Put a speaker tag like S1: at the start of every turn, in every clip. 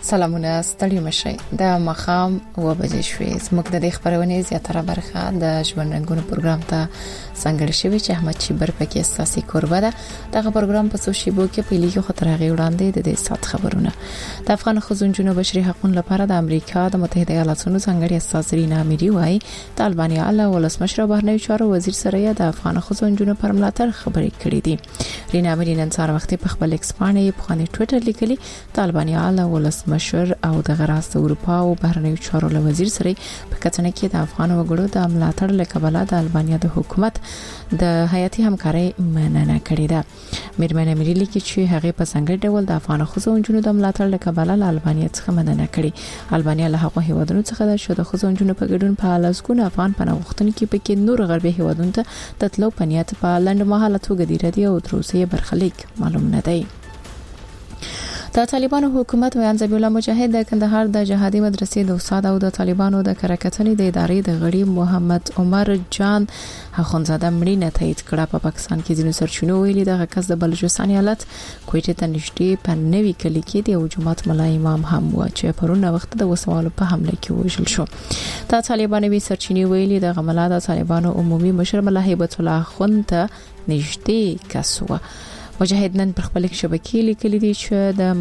S1: سلامونه ستړي مشي د مخام و بجې شوې زموږ د خبرونه زیاتره برخه د ژوند رنگونو پروګرام ته څنګه شوی چې احمد چیبر پکې اساسي کوربه ده دغه پروګرام په سوشيبو کې پیلي خطر غي وړاندې د سات خبرونه د افغان خزونجونو بشري حقوقو لپاره د امریکا د متحده ایالاتونو څنګه استاذ رینا اميري وايي د البانیا له ولسمشر بهرنی چارو وزیر سره د افغان خزونجونو پر ملاتړ خبرې کړې دي رینا اميري نن سهار وخت په خپل ایکس باندې په خاني ټوئیټر لیکلي د البانیا له ولسمشر او د غراست اروپا او بهرنی چارو له وزیر سره په کتنه کې د افغان وګړو د ملاتړ لکبله د البانیا د حکومت د حیاتي همکاري مننه کړې ده میرمن اميري لیکي چې هغه په څنګه ډول د افغان خزونجونو د ملاتړ لکبله له البانیا څخه مننه کړې البانیا له هغه هیوادونو څخه د شوه خزونجونو په ګډون په لاسګون افغان پناهغښتونکو کې پکې نور غربي هیوادونو ته د تلو پنیات په لنډمهاله توګه دی ردی او تروسه برخلیک معلوم نه دی د طالبانو حکومت ویان ذبیح الله مجاهد د کندهار د جهادي مدرسې د استاد او د طالبانو د کرکټنې د ادارې د غړي محمد عمر جان اخونزاده مړینه تایید کړه په پاکستان کې ځینو سرچینو ویلي د غکس د بلوچستان ایالت کوټه ته نشټي په نوي کلی کې د جمعات ملا امام هم و چې پرونه وخت د وسوالو په حمله کې وژل شو د طالبانو سرچینې ویلي د غملا د طالبانو عمومي مشر ملا هیبت الله خونته نشټي کسوه مجاهد نن پر خپل شبکې لیکلي دي چې د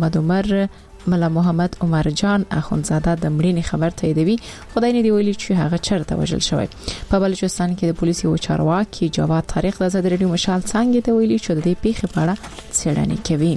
S1: ملا محمد عمر جان اخونزاده د مړینې خبر تاییدوي خدای نه دی ویلي چې هغه چرته وژل شوی په بلوچستان کې د پولیسو چارواکي جواد طارق د آزاد رادیو مشال څنګه ته ویلي چې د دې پیښې په اړه څېړنه کوي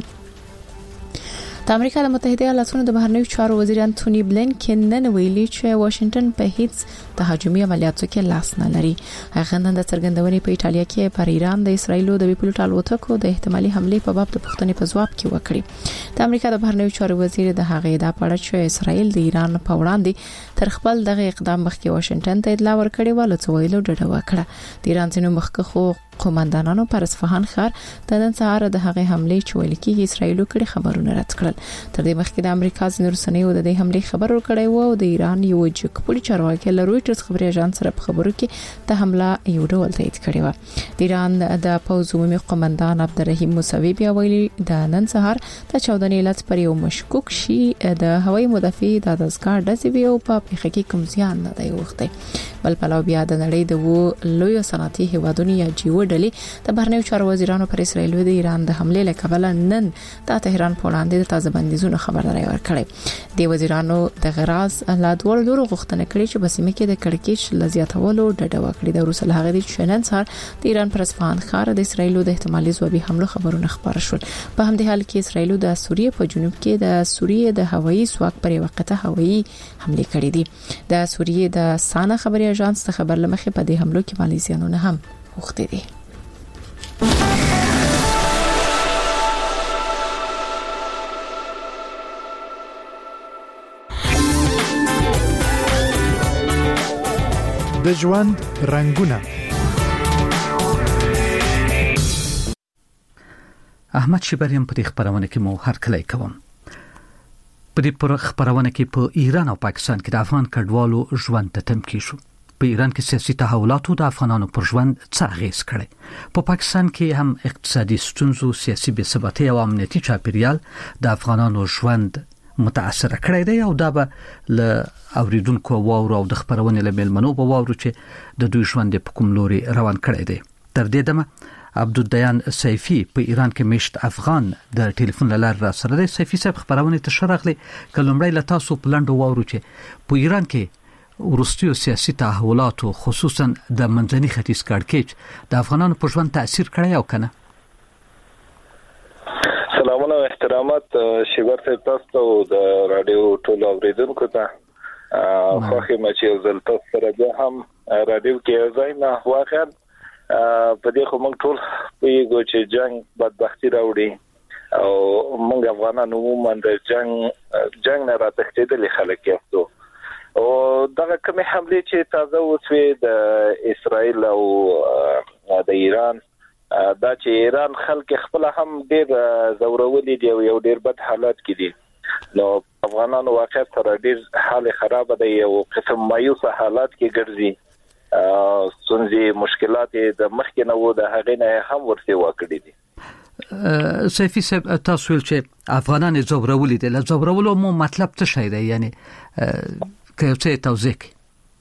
S1: د امریکا د متحده ایالاتونو د بهرنیو چارو وزیر انټونی بلینکن نن ویلي چې واشنگټن په هیڅ تهاجمي عملیاتو کې لاس نه لري هغه نن د څرګندونې په ایتالیا کې پر ایران د اسرایلو د بیپلوټ الوتکو د احتمالي حمله په باب د پوښتنې په جواب کې وکړي د امریکا د بهرنیو چارو وزیر د هغې د پړه چې اسرایل د ایران په وړاندې تر خپل دغه اقدام مخکې واشنگټن ته اطلاع ورکړې و لڅ ویلو ډډه وکړه د ایران ځینو مخکخو قومندانانو پر اصفهان ښار د نن سهار د هغې حمله چې ویل کېږي اسرایلو کړي خبرونه رد کړل تر دې مخکې د امریکا ځینو رسنیو د دې حمله خبر ورکړی و او د ایران یو جګپوړي چارواکي له رويټرز خبري اژانس سره په خبرو کې د حمله یو ډول تایید کړی و د ایران د پوځ عمومي قومندان عبدالرحیم موسوي بیا ویلي د نن سهار د 14 ایلت پر یو مشکوک شي د هوایي مدافع د دزګار دزوی او په پیښه کې کوم زیان نه دی وخته بل پلاو بیا د نړۍ د لوی صنعتي هیوادونو یا جیو ډلې د بهرنیو چارو وزیرانو پر اسرایل د ایران د حمله لکبله نن د تهران په وړاندې د تازه بندیزونو خبرداري ورکړې د وزیرانو د غراز له دوه لورو غوښتنه کړې چې بسمه کې د کړکېچ لزیاتولو ډډه وکړي د روسل هغه د چنن سره د ایران پر اصفهان ښار د اسرایل د احتمالي ځوابي حمله خبرونه خبر شول په همدې حال کې اسرایل د سوریه په جنوب کې د سوریه د هوایي ځواک پر وخته هوایي حمله کړې دي د سوریه د سانا خبري اژانس څخه خبر لمخې په دې حملو کې مالیزیانونه هم وخته دي
S2: د ژوند رنگونه
S3: احمد شیبریم په خبرونه کې مو هر کله کوم په دې خبرونه کې په ایران او پاکستان کې د افغان کډوالو ژوند ته تمکی شو په ایران کې سیاسي تحولاتو د افغانانو پر ژوند څه اغیز کړي په پاکستان کې هم اقتصادي ستونزو سیاسي بې ثباتي او امنیتي چاپیریال د افغانانو ژوند متاثر کړی دی او دا به ل اوریدونکو واورو او د خبرونه له ملمنو په واورو چې د دوی ژوند په کوم لوري روان کړی دی تر دې دمه عبدالدیان سیفی په ایران کې مشت افغان د ټلیفون لاره را سره دی سیفی صاحب خبرونه ته شرغلي کلمړی له تاسو پلند واورو چې په ایران کې ورستیو سیاسي تحولات خصوصا د منځني ختیځ کړکېچ د افغانانو په ژوند تاثیر کړی او کنه
S4: سلامونه او احترامات شیبر صاحب تاسو د رادیو ټول اوریدونکو ته خوښی مچ یو ځل تاسو سره به هم رادیو کې ځای نه واخر په دې خو موږ ټول پیګو چې جنگ بدبختی راوړي او موږ افغانانو عموما د جنگ نه راتښتېدل خلک یو او دغه کومه حمله چې تازه وشوه د اسرائیل او د ایران دا چې ایران خلک خپل هم ډیر زورولي دي او یو ډیر بد حالات کې دي نو افغانانو واقعا تر ډیر حال خراب دی یو قسم مایوس حالات کې ګرځي سنځي مشکلات د مخکې نه وو د هغې نه هم ورته وکړي دي
S3: سیفی صاحب تاسو ول چې افغانان زوبرولې دي، له زوبرولو مو مطلب څه شي دی؟ یعنی که څه توضیح کړئ.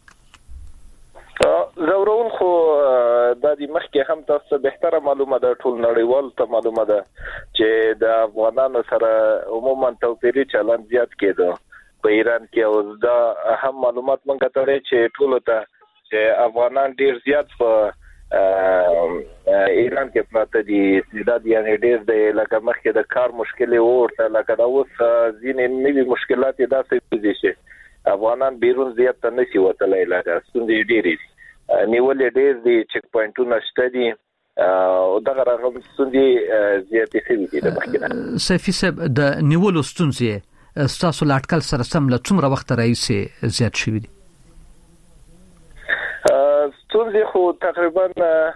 S4: زورول خو د دې مخکې هم تاسو به معلومه ده، ټول نړیوال ته معلومه ده چې د افغانانو سره عموما توپیري چلند زیات کېده په ایران کې، او دا هم معلومات مونږ ته لري چې ټول ته چې افغانان ډیر زیات په ایران کې پراته دي، استعداد یعنی ډیر دی، لکه مخکې د کار مشکل ورته لکه دا اوس ځینې نوي مشکلات داسې دي چې افغانان بیرون زیات ته نشي وتلای، لکه ستونزې ډېرې دي، نیولې ډېر دي، چک پوینټونه شته دي او دغه رقم ستونزې زیاتې شوي دي د مخکې.
S3: سیفي صاحب د نیولو ستونزې ستاسو له اټکل سره سم له څومره وخت راهیسې زیات شوي دي؟
S4: ستونزې خو تقریبا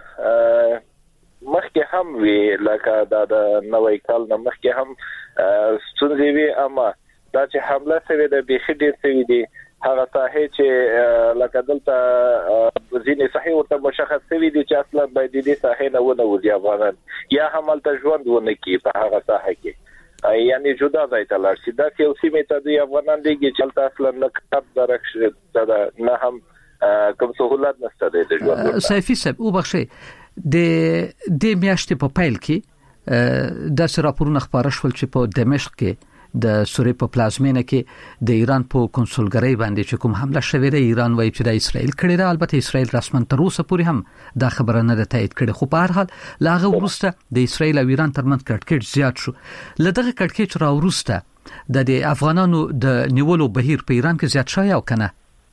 S4: مخکې هم وی، لکه دا د نوې کال نه مخکې هم ستونزې وی، اما دا چې حمله شوې ده بیخي ډېر شوي دي. هغه ساحه چې لکه دلته ځینې صحیح ورته مشخص شوي دي چې اصلا باید دې ساحه نه ونه وځي افغانان، یا همالته ژوند ونه کړي په هغه ساحه کې، یعنی جدا ځای ته لاړ شي. دا یو سیمه ته د افغانان دیږي چې تلته اصلا نه کار درک نه هم کوم سہولت نشته د ژوند.
S3: سیفي صاحب وبخښئ، د میاشتې په پیل کې د راپورونو خبره شول چې په دمشق کې د سوریې په پلازمینه کې د ایران په کنسولګری باندې چې کوم حمله شوې ده، ایران وایي چې د اسرائیل کړې ده. البته اسرائیل رسماً تر اوسه پورې هم دا خبره نه ده تایید کړې، خو په هر حال لاغه وروسته د اسرائیل او ایران ترمنځ کړکېچ زیات شو. لدغه کړکېچ را وروسته د افغانانو د نیولو بهیر په ایران کې زیات شوی او کنه؟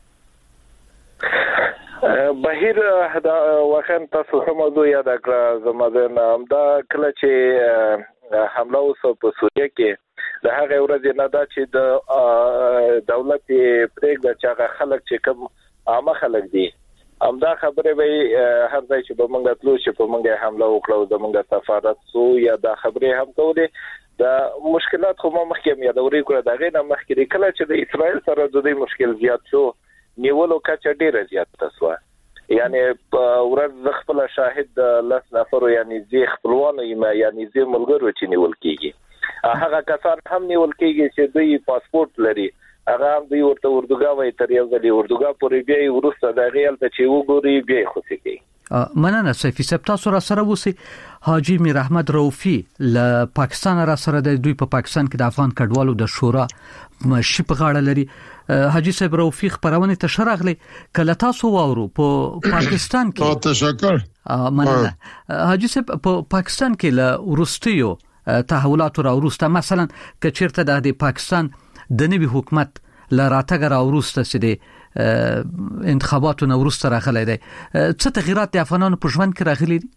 S4: بهیر دا واخن تاسو هم موضوع یاد کړه زموږ نام دا کله چې حمله وسو په سوریه کې، د هغه ورځې نه دا چې د دولت پرېږده چې هغه خلک چې کوم عامه خلک دي همدا خبره وي هر ځای چې به موږ تلو چې په موږ حمله وکړو د موږ سفارت سو یا د خبره هم کولې د مشکلات خو مخکې مې یادوري کړه. دا غي نه مخکې کله چې د اسرائیل سره د دې مشکل زیات شو، نیولو کچه ډیره زیاته شو، یعنی ورځ خپل شاهد لس نفر یعنی زی خپلوانو یعنی زی ملګرو چې نیول کیږي، هغه کسان هم نیول کیږي چې دوی پاسپورت لري، هغه هم دوی ورته اردوګا وایي، تر یو ځل اردوګا پورې بیا ورسته د غیل ته چې وګوري بیا خوشي کوي.
S3: مننه سیفي صاحب، تاسو را سره وسی. حاجی میر احمد رؤفی له پاکستان را سره د دوی په پاکستان کې د افغان کډوالو د شورا مشي په غاړه لري. حاجی صاحب رؤفی خبرونه ته شرغلي کله تاسو واورو په پاکستان کې.
S2: تشکر.
S3: مننه حاجی صاحب، په پاکستان کې له ورستیو تحولات را ورسته، مثلا که چیرته د پاکستان د نوي حکومت لراتګ را ورسته سي انتخاباتو نو ورسته راغلي دي، څه تغییرات د افغانانو په ژوند کې راغلي دي؟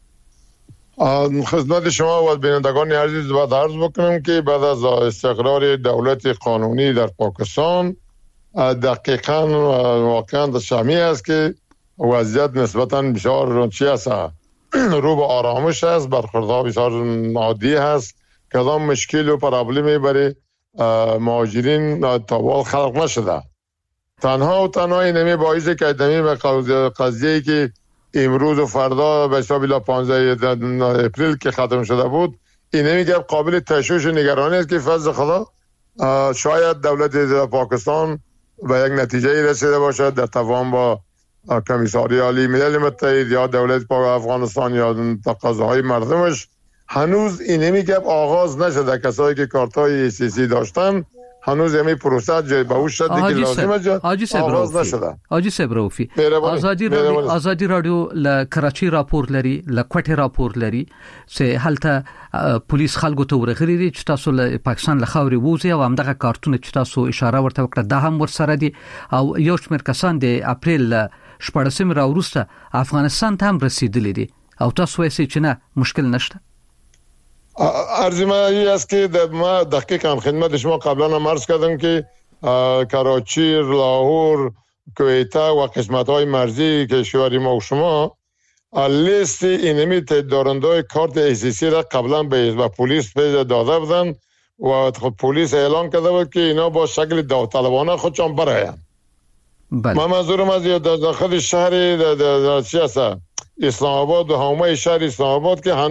S2: خدمت شما و بینندگان عزیز باید عرض بکنم که بعد از استقرار دولت قانونی در پاکستان دقیقاً واقعاً شمی است که وضعیت نسبتاً بسیار چی است، رو به آرامش است، برخوردها بسیار عادی است، کدام مشکل و پرابلمی برای مهاجرین تاوال خلق نشده. تنها اینمی باعثه که ادمی به قضیه‌ای که امروز و فردا به حساب 15 اپریل که ختم شده بود، اینمی که قابل تشویش و نگرانی است که فضل خدا شاید دولت پاکستان به یک نتیجه رسیده باشد در تفاهم با کمیساری عالی ملل متحد یا دولت افغانستان یا تقاضاهای مردمش. هنوز اینمی که آغاز نشده، کسایی که کارتای سیاسی داشتن هنوز یمی پروسه جای به اون شده که لازمه آغاز نشده.
S3: حاجی صاحب رؤفی، آزادی رادیو ل کراچي راپور لري، ل کوټه راپور لري چې هلته پولیس خلکو ته ورغلي دي چې تاسو له پاکستان له خاورې ووځي، او همدغه کارتونه چې تاسو اشاره ورته وکړه دا هم ورسره دي، او یو شمېر کسان د اپریل 14 را وروسته افغانستان ته هم رسیدلي دي، او تاسو وایئ چې نه مشکل نشته.
S2: عرض ما این است که ما دقیقاً خدمت شما قبلا هم عرض کردم که کراچی، لاهور، کویته و قسمت‌های مرزی کشور ما و شما لیست اینمی دارنده کارت اساسی را قبلا به پلیس داده بودن و پلیس اعلان کرده بود که اینا با شکل داوطلبانه خودشان برآیند. من منظورم از داخل شهر اسلام آباد و حومه شهر اسلام آباد که هنوز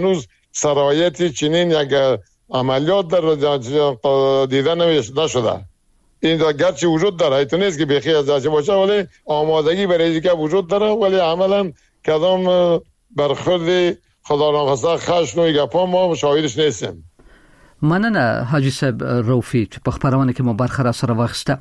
S2: سرایت چنین یک عملیات در دیدن نشده. این گرچه وجود داره، ایتون نیست که بخی از داشته باشه، ولی آمادگی برای اینکه وجود داره، ولی عملا کدام برخورد خدا ناخواسته خشن و گپا ما شاهدش نیستیم.
S3: مننه حاجی صاحب روفی چې په خبرونه کې مو برخه را سره واخسته.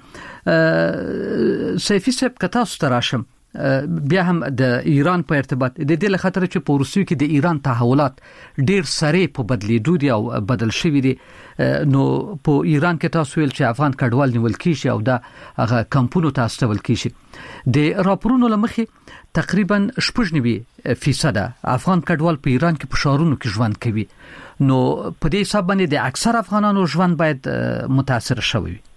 S3: سیفی صاحب کتا ستراشم بیا هم د ایران په ارتباط د دې لخطر چې په روسیې کې د ایران تحولات ډیر سریع په بدلیدو دي او بدل شوی دي. نو په ایران کې تاسو ویل چې افغان کډوال نیول کیږي او دا هغه کمپونو ته استول کیږي. د راپورونو لمخې تقریبا 90% افغان کډوال په ایران کې په شهرونو کې ژوند کوي. نو په دې حساب باندې د اکثر افغانانو ژوند باید متاثر شوی وي.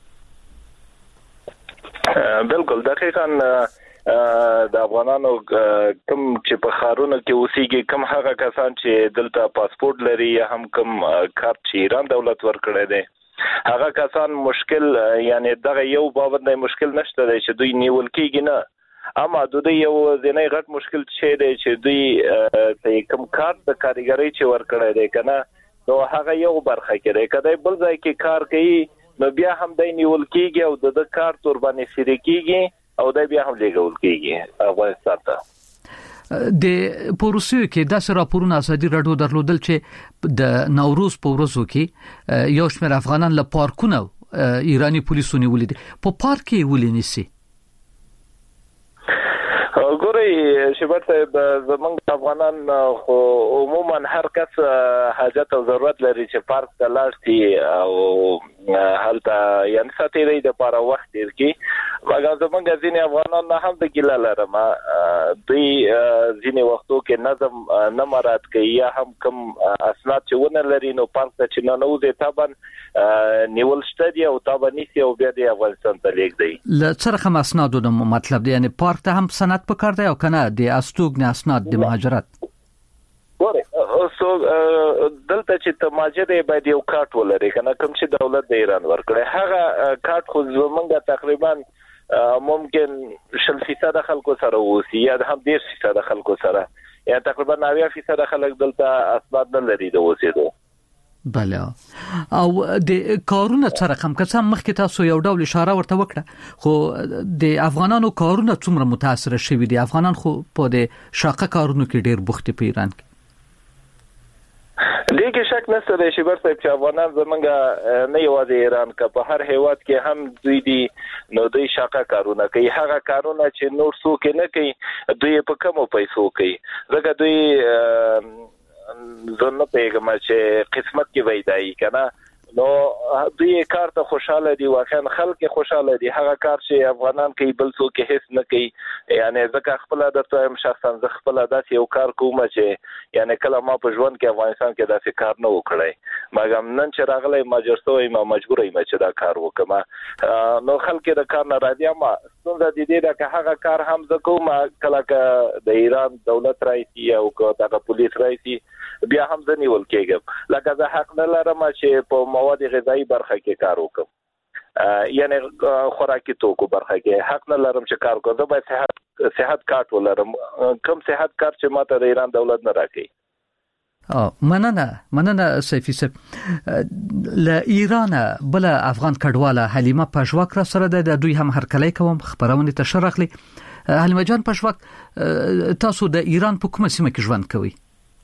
S4: بالکل دقیقاً د افغانانو کوم چې په خارونو کې اوسېږي، کوم هغه کسان چې دلته پاسپورت لري یا هم کوم کارت چې ایران دولت ورکړی دی، هغه کسان مشکل یعنی دغه یو بابت نه مشکل نشته دی چې دوی نیول کېږي نه، اما دوی یو ځینې غټ مشکل چې دی چې دوی کوم کارت د کاریګرۍ چې ورکړی دی کنه، نو هغه یو برخه کې دی. کله بل ځای کې کار کوي نو بیا هم د نیول کېږي او د کارت ور باندې سری کېږي او دا بیا هم لګول کېږي افغانستان ته.
S3: د پروسیو کې داسې راپورونه ازادي راډیو درلودل چې د نوروز په ورځو کې یو شمېر افغانان له پارکونو ایرانی پولیسو نیولې دي. په پارک کې ولې نیسي؟
S4: ګورئ شبر صاحب، زمونږ افغانان خو عموما هر کس حاجت او ضرورت لري چې پارک ته لاړ شي او هلته یعنې ساتیري د لپاره وخت تیر کړي. مګر زمونږ ځینې افغانان نه هم د ګیله لرم، دوی ځینې وختو کې نظم نه مراعات کوي یا هم کوم اسناد چې ونه لري نو پارک ته چې نه نوځي طبعا نیول شته دي او طبعا نیسي او بیا د افغانستان ته لیږدي.
S3: له څرخه اسنادو د مطلب دی، یعنی پارک ته هم سند پکار دی او کنه د استوګ نه اسناد د مهاجرت.
S4: ګوره دلته چې ته ماجر باید یو کارت ولري کنه، کوم چې دولت د ایران ورکړي هغه کارت خو زمونږ تقریبا ممکن 40% خلکو سره وسی یا هم 10% خلکو سره، یا تقریبا 90% خلک دلته اسناد نه لري د اوسېدو.
S3: بله، او د کارونه سره هم که مخکې تاسو یو ډول اشاره ورته وکړه، خو د افغانانو کارونه څومره متاثر شوي دي؟ افغانان خو په د شاقه کارونو کې ډیر بوخت په ایران کې.
S4: دې کې شک نشته دی شبر صاحب چې افغانان زمونږ نه یوازې ایران که په هر هیواد کې هم دوی دي نو دوی شاقه کارونه کوي. هغه کارونه چې نور څوک نه کوي دوی په کمو پیسو کوي، ځکه دوی زنه پیغام چې قسمت کې وایي کنه، نو دوی کار ته خوشاله دي، واقعا خلک خوشاله دي. هغه کار چې افغانان کوي بل څوک هیڅ نه کوي، یعنی ځکه خپل درته هم شخصا ز خپل داسې یو کار کوم چې یعنی کله ما په ژوند کې افغانستان کې داسې کار نه وکړای، مګر نن چې راغلی ماجرسوي ما مجبور یم چې دا کار وکم. نو خلک د کار نه راځي، اما څنګه د دې دا که هغه کار هم ز کوم کله که د ایران دولت راځي او که دغه پولیس راځي بیا هم ځنیول کېږم، لکه زه حق نه لرم چې په مواد غذایی برخه کې کار وکم، یعنی خوراکي توکو برخه کې حق نه لرم چې کار وکم. زه باید صحت کارت ولرم، کوم صحت کارت چې ماته د ایران دولت نه راکړي.
S3: مننه سیفی صاحب. له ایران بل افغان کډواله حلیمه پښواک را سره د دوی هم هرکلی کوم خبرونه ته شرخلی. حلیمه جان پښواک، تاسو د ایران په کومه سیمه کې ژوند کوئ؟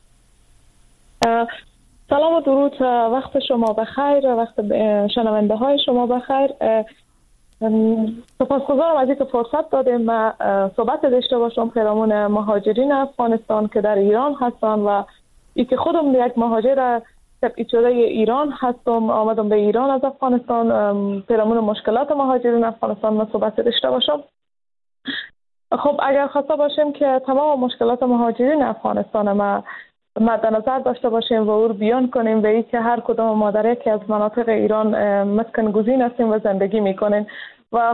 S5: سلام و درود، وقت شما بخیر، وقت شنونده های شما بخیر. سپاسگزارم از اینکه فرصت دادیم ما صحبت داشته باشم پیرامون مهاجرین افغانستان که در ایران هستند و اینکه خودم یک مهاجر تبعید شده ایران هستم، آمدم به ایران از افغانستان، پیرامون مشکلات مهاجرین افغانستان ما صحبت داشته باشم. خب اگر خواسته باشیم که تمام مشکلات مهاجرین افغانستان ما مد نظر داشته باشیم و او بیان کنیم و اینکه هر کدام ما در یکی از مناطق ایران مسکن گزین هستیم و زندگی میکنیم و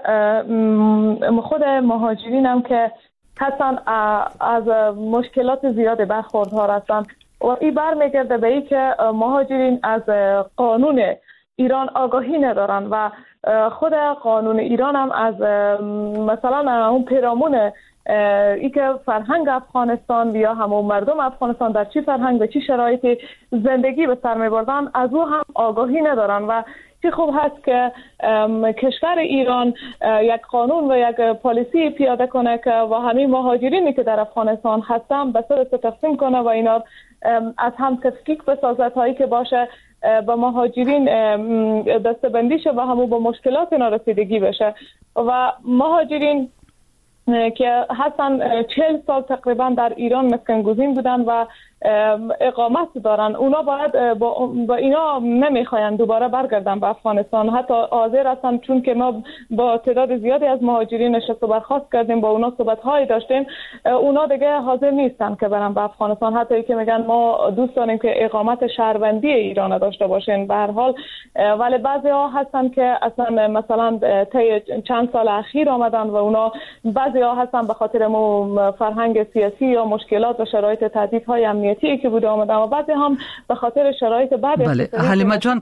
S5: خود مهاجرین هم که حسن از مشکلات زیاد برخوردار هستند و این برمیگرده به اینکه مهاجرین از قانون ایران آگاهی ندارن و خود قانون ایران هم از مثلا اون پیرامون ای که فرهنگ افغانستان یا همون مردم افغانستان در چی فرهنگ و چی شرایطی زندگی به سر می‌بردن از او هم آگاهی ندارن و چه خوب هست که کشور ایران یک قانون و یک پالیسی پیاده کنه که و همین مهاجرینی که در افغانستان هستن به صورت تقسیم کنه و اینا از هم تفکیک بسازه تا ای که باشه با مهاجرین دسته‌بندی شه و همون با مشکلات اینا رسیدگی بشه و مهاجرین که هستن 40 سال تقریبا در ایران مسکن‌گزین بودن و اقامت دارن، اونا باید با اینا نمیخواین دوباره برگردن به افغانستان، حتی حاضر هستن چون که ما با تعداد زیادی از مهاجرین نشست و برخاست کردیم، با اونا صحبت‌های داشتیم، اونا دیگه حاضر نیستن که برن به افغانستان، حتی که میگن ما دوست داریم که اقامت شهروندی ایران داشته باشین به هر حال. ولی بعضی‌ها هستن که اصلا مثلا طی چند سال اخیر آمدن و اونا بعضی‌ها هستن به خاطر فرهنگ سیاسی یا مشکلات و شرایط تهدیدهای امنیتی که بوده آمدن و بعضی هم به خاطر شرایط بعد.
S3: بله حلیمه جان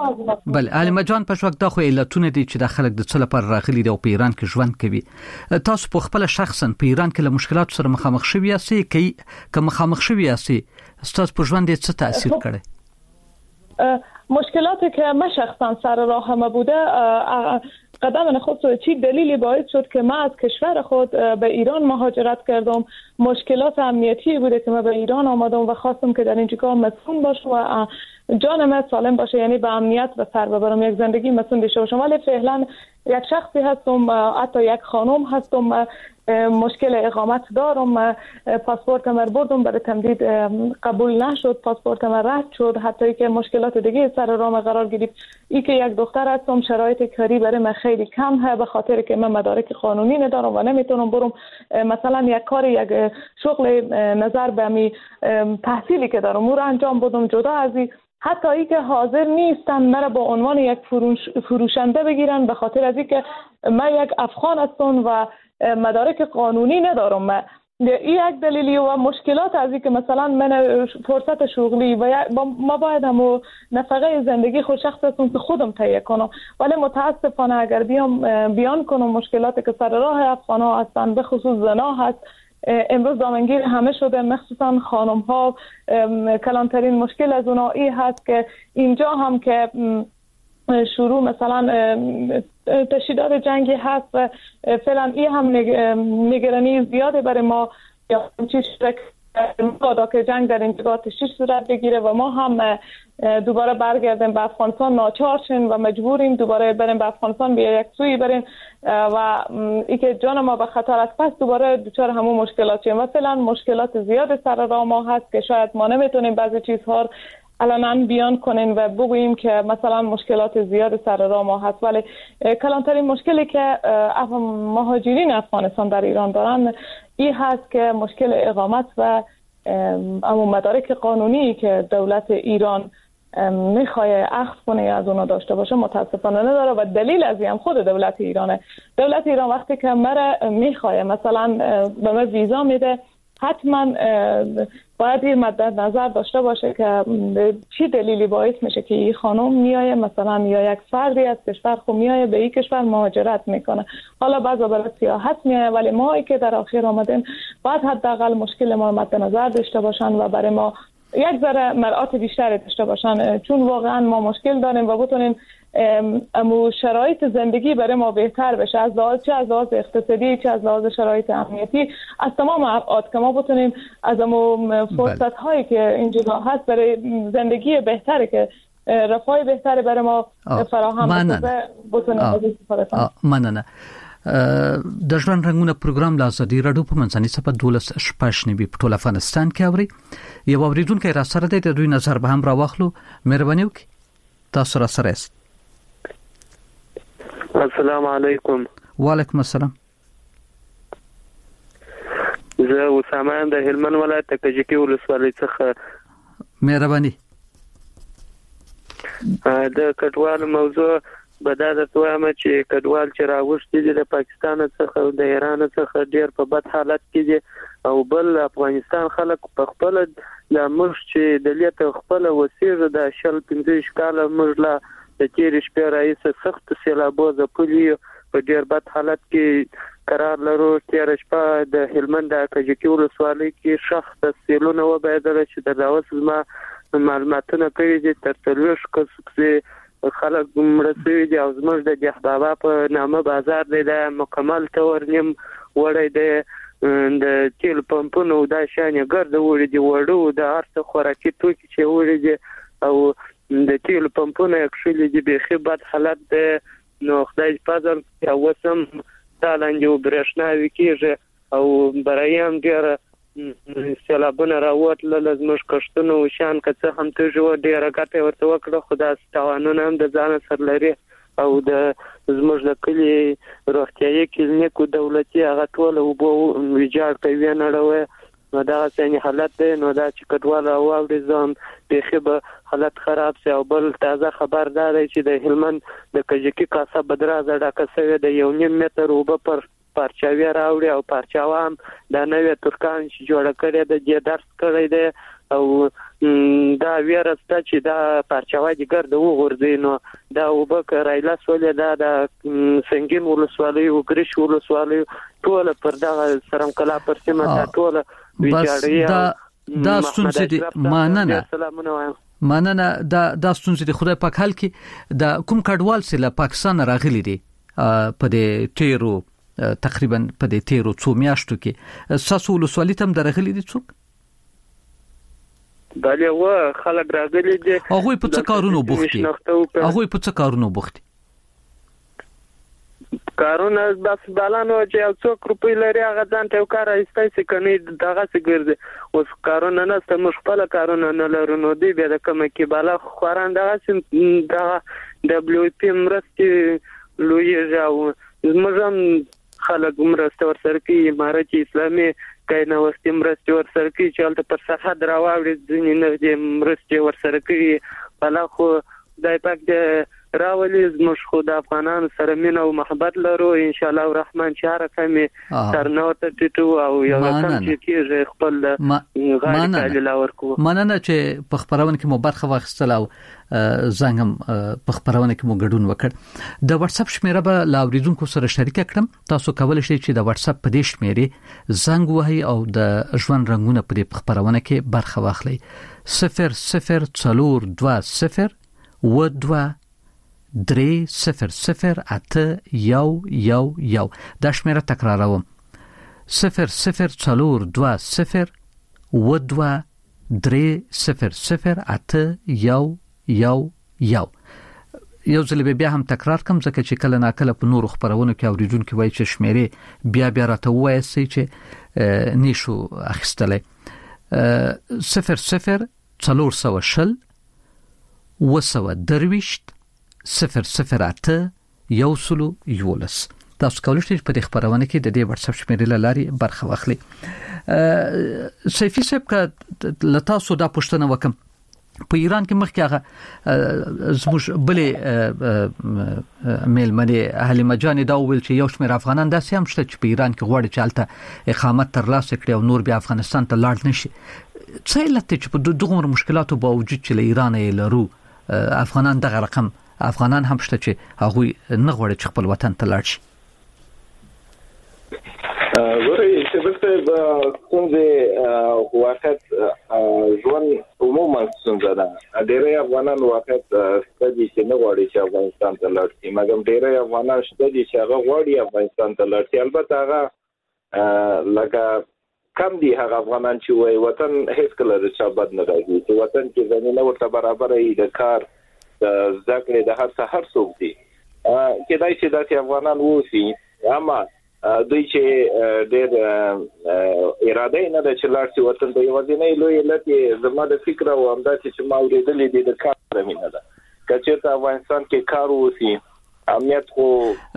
S3: پښواک دا خو علتونه دي چې د خلک د څه لپاره راغلي دي او په ایران کې ژوند کوي. تاسو په خپل شخصا په ایران کې له مشکلات سره مخامخ شوي یاستئ که مخامخ شوي یاستئ ستاسو په ژوند څه تاثیر کړی؟
S5: مشکلاتی که من شخصا سر راهم بوده قدم خود چی دلیلی باعث شد که من از کشور خود به ایران مهاجرت کردم. مشکلات امنیتی بوده که من به ایران آمدم و خواستم که در اینجا مسئول باشم و جان من سالم باشه، یعنی به امنیت به سر ببرم، یک زندگی مسئول داشته باشم. ولی فعلا یک شخصی هستم، حتی یک خانم هستم، مشکل اقامت دارم، پاسپورتم بردم برای تمدید قبول نشد، پاسپورتم رد شد، حتی که مشکلات دیگه سر راه قرار گرفت. ای که یک دختر هستم، شرایط کاری برای من خیلی کم هست به خاطر که من مدارک قانونی ندارم و نمیتونم برم مثلا یک کار یک شغل نظر به می تحصیلی که دارم او رو انجام بدم. جدا از این حتی ای که حاضر نیستن مرا با عنوان یک فروشنده بگیرن به خاطر از اینکه من یک افغان هستم و مدارک قانونی ندارم. این یک دلیلی و مشکلات از اینکه مثلا من فرصت شغلی و ما باید همو نفقه زندگی خود شخص هستم که خودم تهیه کنم. ولی متاسفانه اگر بیان کنم مشکلاتی که سر راه افغان ها هستن، به خصوص زنا هست، امروز دامنگیر همه شده، مخصوصا خانم ها. کلانترین مشکل از اونها ای هست که اینجا هم که شروع مثلا تشدید جنگی هست و فعلا این هم نگرانی زیاده برای ما، یا چیز مبادا که جنگ در اینجا تشدید صورت بگیره و ما هم دوباره برگردیم به افغانستان ناچار شیم و مجبوریم دوباره بریم به افغانستان بیا یک سوی بریم و ای که جان ما به خطر است، پس دوباره دچار همون مشکلات شیم و فعلا مشکلات زیاد سر راه ما هست که شاید ما نمیتونیم بعضی چیزها الان بیان کنین و بگوییم که مثلا مشکلات زیاد سر راه ما هست. ولی کلانترین مشکلی که مهاجرین افغانستان در ایران دارن این هست که مشکل اقامت و مدارک قانونی که دولت ایران میخواد اخذ کنه از اونا داشته باشه متاسفانه نداره و دلیل از این هم خود دولت ایرانه. دولت ایران وقتی که مرا میخواد مثلا به من ویزا میده، حتما باید این مد نظر داشته باشه که چی دلیلی باعث میشه که این خانم میایه مثلا یا یک فردی از کشور خود میایه به این کشور مهاجرت میکنه. حالا بعضا برای سیاحت میایه، ولی ما که در آخر آمدیم باید حداقل مشکل ما مد نظر داشته باشن و برای ما یک ذره مراعات بیشتری داشته باشن، چون واقعا ما مشکل داریم و بتونیم امو شرایط زندگی برای ما بهتر بشه، از لحاظ چه از لحاظ اقتصادی چه از لحاظ شرایط امنیتی، از تمام ابعاد که ما بتونیم از امو فرصت هایی که اینجا هست برای زندگی بهتری که رفاه بهتری برای ما فراهم بتونیم استفاده کنیم.
S3: مننه. د ژوند رنگونه پروګرام لا زدي رادیو په منځني صفه 12 شپږ نیبي په ټول افغانستان کې اوري. یو اوریدونکو را سره د دوی نظر به هم راوخلو. مهرباني وکړئ تاسو را سره است.
S6: السلام علیکم.
S3: وعلیکم السلام.
S6: زه اسامه د هلمند ولایت کجکی ولسوالۍ څخه.
S3: مهرباني.
S6: د کډوال موضوع بداده وایم چې کډوال چې راوښتي دي د پاکستان څخه او د ایران څخه ډیر په بد حالت کې دي او بل افغانستان خلک په خپل د موږ چې د لیت خپل وسیله د شل 15 کال موږ لا د تیر شپه رئیس سخت سیلابو ځپلي په ډیر بد حالت کې قرار لرو. تیر شپه د هلمند د کجکی ولسوالۍ کې شخص سیلونه وبایدل چې د داوس ما معلوماتونه کوي چې تر 30 کس خلک مرسوي دي او زموږ د جهبابا په نامه بازار دی د مکمل تور نیم وړي دی د تیل پمپونو د شانې ګرد وړي دي وړو د ارته خوراکي توکي چې وړي دي او د تیل پمپونو اکشلي دي به خبرت حالت دی. نو خدای پازم یا وسم تالاندې وبرښنا وکیږي او برایم ډیر سیلابونه راوتل لزمش کشتونو شان کڅه هم ته جو ډیر غټه ورته وکړه خدای ستوانونه هم د ځان سره لري او د زموږ د کلی روغتیايي کلینیکو دولتي هغه ټول وبو ویجاړ کوي نه راوي. نو دا څنګه حالت دی نو دا چې کډواله واوري ځم د خبر حالت خراب سي او بل تازه خبر دا دی چې د هلمند د کجکی کاسه بدرازه ډکه سوی د 1.5 متر وب پر پارچاوي راوړي او پارچاوام د نوې ترکان چې جوړ کړي د دې درس کړی دی او دا ویرسته چې دا پارچاوي د ګرد وغورځي. نو دا وبک رایلا سولې دا د سنگین ولسوالۍ او ګریش ولسوالۍ ټول پر دا سرم کلا پر سیمه ټول
S3: ویچاړي دا ستونزې دي. مننه دا ستونزې دي خدای پاک حل کړي. د کوم کډوال سره پاکستان راغلي دي په دې تیرو تقریبا په دې تیرو څو میاشتو کې ساسو ولسوالۍ تم درغلي دي څوک؟
S6: بله و خلک راغلي دي.
S3: هغه په څه کارونو بوختي؟
S6: کارونه بس بالانو چې او څوک روپی لري هغه ځان ته کار ایستای سي کني دغه څه ګرځي. اوس کارونه نه ست مشکله کارونه نه لرو نو دی به د کوم کې بالا خوران دغه د دبليو پی مرستې لوی ژاو زموږم خلک مرسته ورسره کوي. امارت اسلامي کینه واستي مرسته ورسره کوي چې البته پر سرحد راوړي ځینې نه دي مرسته ورسره کوي. بالا خو دای پاک د راولي زموږ خو د افغانانو سره مینه او محبت لرو ان شاء الله الرحمن شهر کمي ترنوت ټټو او یو کم چې کېږي خپل غاړه تعالی ورکو.
S3: مننه چې په خبرونه کې مو برخه واخیستل او زنګم په خبرونه کې مو ګډون وکړ. د واتس اپ شمیره به لاوریدونکو سره شریک کړم. تاسو کولای شئ چې د واتس اپ په دې شمیره زنګ وهي او د ژوند رنگونه په دې خبرونه کې برخه واخلئ. 0042 و2 3008111 دا شمیره تکراروم 0042 و2 3008111 یو ځل بیا هم تکرار کوم ځکه چې کله ناکله په نورو خبرونو کې اوریدونکو وایي چې شمیره بیا راته وایي چې نشو اخیستلې 0040 و2 008 111. تاسو کولای شئ په دې خبرونه کې د دې واتس اپ شمیرې لاري برخه واخلئ. سیفی صاحب کا لتاسو دا پوښتنه وکم په ایران کې مخکې هغه زموږ بلې میلمنې حلیمه جان دا ویل چې یو شمېر افغانان داسې هم شته چې په ایران کې غواړي چې هلته اقامت ترلاسه کړي او نور بیا افغانستان ته لاړ نشي. څه علت چې په دغه مشکلاتو باوجود چې له ایران یې لرو افغانان دغه رقم افغانان هم شته چې هغه نه غواړي چې خپل وطن ته لاړ شي؟
S4: ورې چې بلته څنګه وخت ژوند عموما څنګه ده ډېر افغانان وخت ستدي چې نه غواړي چې افغانستان ته لاړ شي مګر ډېر افغانان ستدي چې هغه غواړي افغانستان ته لاړ شي. البته هغه لکه کم دي هغه افغانان چې وای وطن هیڅ کله د چا بد نه راځي چې وطن کې زمينه ورته برابر ای د کار ذکر د هر څه هر څوک دي کېدای چې د افغانان وسی اما دوی چې ډېر اراده نه د چلار چې وطن د یو ځینې لوی لته زما د فکر او همدا چې ما ورېدلې دي د کار زمينه ده کچته افغانستان کې کار وسی امنیت خو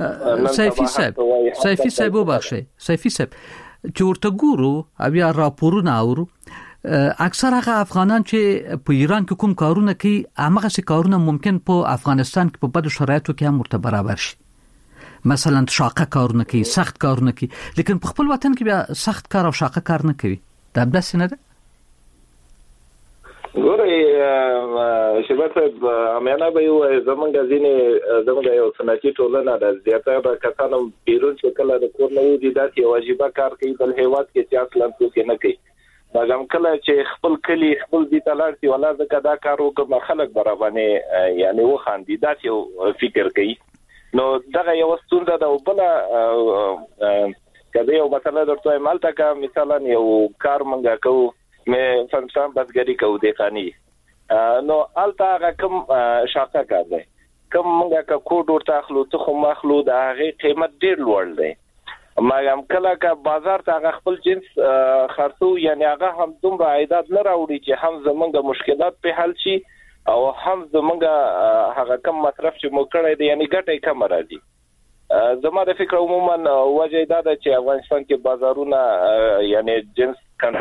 S3: سیفی صاحب وبخښه سیفی صاحب چې ورته ګورو بیا راپورونه اورو اکثر هغه افغانان چې په ایران کې کوم کارونه کوي هغه څه کارونه ممکن په افغانستان کې په بد شرایطو کې هم ورته برابر شي. مثلا شاقه کارونه کوي سخت کارونه کوي لیکن په خپل وطن کې بیا سخت کار او شاقه کار نه کوي. دا بس نه ده
S4: ګورې شبته امانه به یو زمونږ یو سنتي ټولنه د زیاتره کسانو بیرون چې کله د کور نه وځي دا یو واجبہ کار کوي بل هیواد کې چې اصلا څه نه کوي هغه کله چې خپل کلی خپل دي تلارتي ولا زکه دا کار وکړه خلک برابرونه یعنی و خاندي دا یو فکر کوي نو دغه یو ستونزه ده وبله کله یو مثلا درته مالته کا مثلا یو کار منګه کوو مې فنسان بسګری کوو د خاني نو الته هغه کوم شاکه کار دی کوم موږ کا کوډ ورته اخلو ته خو مخلو د هغه قیمت ډیر لوړ دی ما هم کله کا بازار ته هغه خپل جنس خرڅو یعنی هغه هم دومره عائدات نه راوړي چې هم زمونږ مشکلات په حل شي او هم زمونږ هغه کم مصرف چې مو کړی دی یعنی ګټه کم راځي زما د فکر عموما وجه دا ده چې افغانستان کې بازارونه یعنی جنس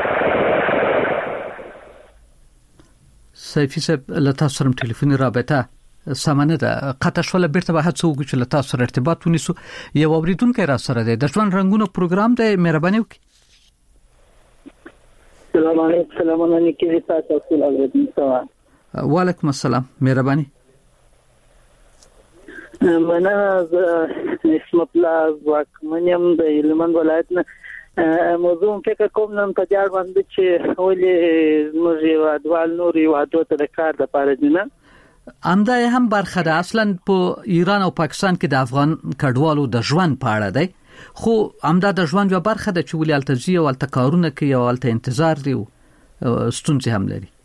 S3: سیفی صاحب لتا سره ټلیفوني رابطه سمانه ده قطع شول بیرته به هڅه وکړو چې لتا سره ارتباط ونیسو یو اوریدونکو را سره ده د ژوند رنگونو پروګرام ده مهرباني وکړئ
S7: السلام علیکم تاسو ټول اوریدونکو
S3: وعلیکم السلام مهرباني
S7: مننه اسم الله واکمنیم د هلمند ولایت نه موضوع فکر کوم نن په ځای باندې چې ولې موږ یو ادوال نور یو ادوته د کار د پاره دي نه
S3: امدا هم برخه ده اصلا په ایران او پاکستان کې د افغان کډوالو د ژوند په اړه دی خو امدا د ژوند یو برخه ده چې ولې التزیه او التکارونه کوي او الته انتظار دی ستونزې هم لري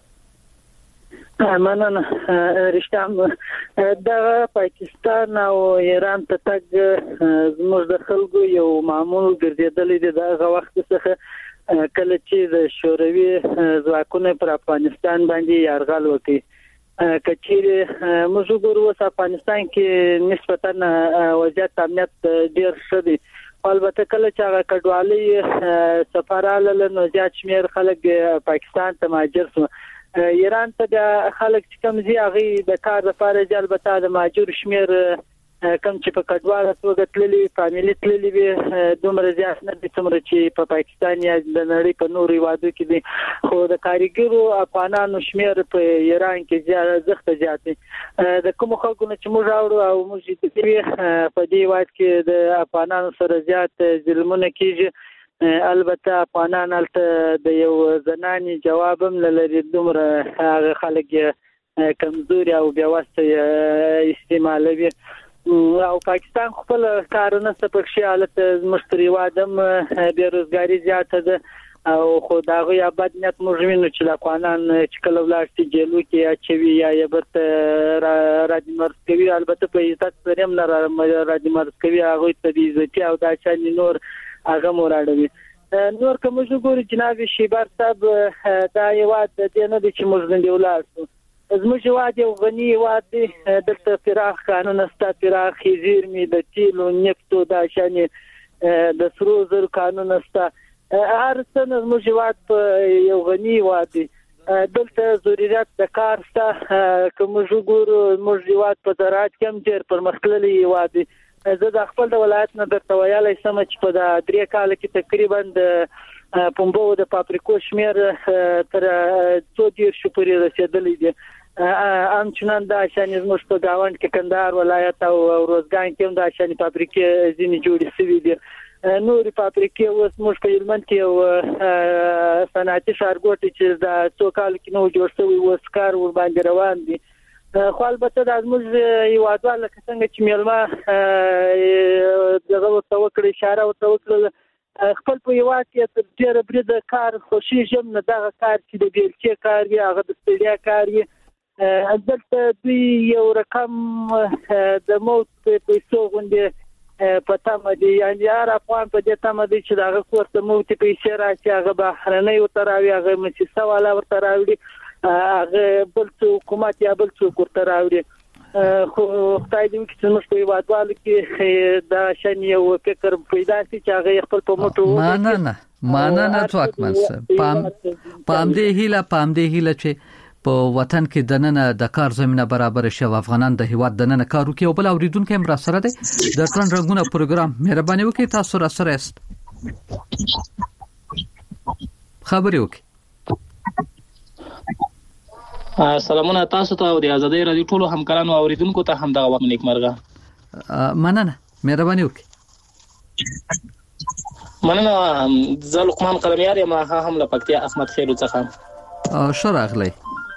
S7: مننه رښتیا د پاکستان او ایران ته تګ زموږ د خلکو یو معمول ګرځیدلې دي دغه وخت څخه کله چې د شوروي ځواکونه پر افغانستان باندې یرغل وکړي کچېره موږ ګورو چې افغانستان کې نسبتاً وضعیت امنیت ډیر ښه دی البته کله چې هغه کډوالۍ سفراله نو زیات شمیر خلک پاکستان ته مهاجر شو ایران ته د خلک چې کم زی هغه د کار لپاره البته د مهاجر شمیر کم چې په کډوال توګه تللي فامیلی تللي وي دومره زیات نه دي څومره چې په پاکستان یا د نړۍ په نورو هیوادو کې دي خو د کارګرو افغانانو شمیر په ایران کې زیات دي د کوم خلکو چې موږ راوړو او موږ په دې وخت کې د افغانانو سره زیات ظلمونه کیږي البته افغانان الته د یو زناني جوابم لري دومره هغه خلک کمزوري او بیاوسته استعمالوي او پاکستان خپل کارونه سپکشي حالت مشتري وادم بیروزګاری زیاته ده او خو داغه یا بد نیت موږ چې افغانان چې کله ولاشتي جیلو کې اچوي یا برته راځي مرکوي البته په عزت سره هم نه راځي مرکوي هغه ته دي عزت او دا چې نور هغه موراډوي نور کوم چې ګوري جناب شیبر صاحب دا یو د دې نه چې موږ نه دی ولارسو زموږ یواد یو غنی یواد دی دلته فراخ قانون استا فراخ خزیر می د تیلو نفتو دا شانې د سرو زر قانون استا هر څه زموږ یواد یو غنی یواد دی دلته ضرورت د کار ستا کوم چې ګورو موږ یواد په زراعت کې هم ډېر پرمختللی یواد دی زه د خپل د ولایت نه درته ویلای سم چې په د 3 کال کې تقریبا د پمبو د پاپریکو شمیر تر 2 شو پورې رسیدلې دي همچنان د شانې زموږ په گاوند کې کندهار ولایت او روزګان کې د شانې پاپریکې ځینې جوړې شوې دي نور پاپریکې اوس موږ په هلمند کې یو صنعتي ښارګوټی چې د 2 کال کې نو جوړ شوی اوس کار ور باندې روان دي خو البته د زموږ یو ادوال لکه څنګه چې میلمه دغه توکل اشاره او توکل خپل په یو وخت تر ډیره برید کار خوشي جام نه دغه کار چې د بیلچې کار وي هغه د ستړیا کار وي دلته دوی یو رقم د موت په پیسو غونډه پتا مده یعنی هر افغان په دې تمه دي چې دغه کوړه موت پیسې راشي هغه بهرنۍ وتراوي هغه مچ سواله ورتراوي هغه بل څه حکومت یا بل څه ورته راوړي خو خدای دې چې موږ په وادوال کې دا شن یو فکر پیدا شي چې هغه خپل په موټو
S3: نه ځواکمن پام دې هیله چې په وطن کې دننه د کار زمينه برابر شي افغانان د هیواد دننه کار وکړي او بل اوریدونکو هم را سره دي د ټرن رنگونه پروګرام مهرباني وکړئ تاسو را سره است خبرې وکړئ
S8: سلامونه تاسو ته او د آزادۍ رادیو ټولو همکارانو او اوریدونکو ته هم دغه وخت نیکمرغه.
S3: مننه مهرباني وکړئ.
S8: مننه. زه لقمان قلمیار یم، هم له پکتیا احمد خیلو څخه.
S3: ښه راغلی.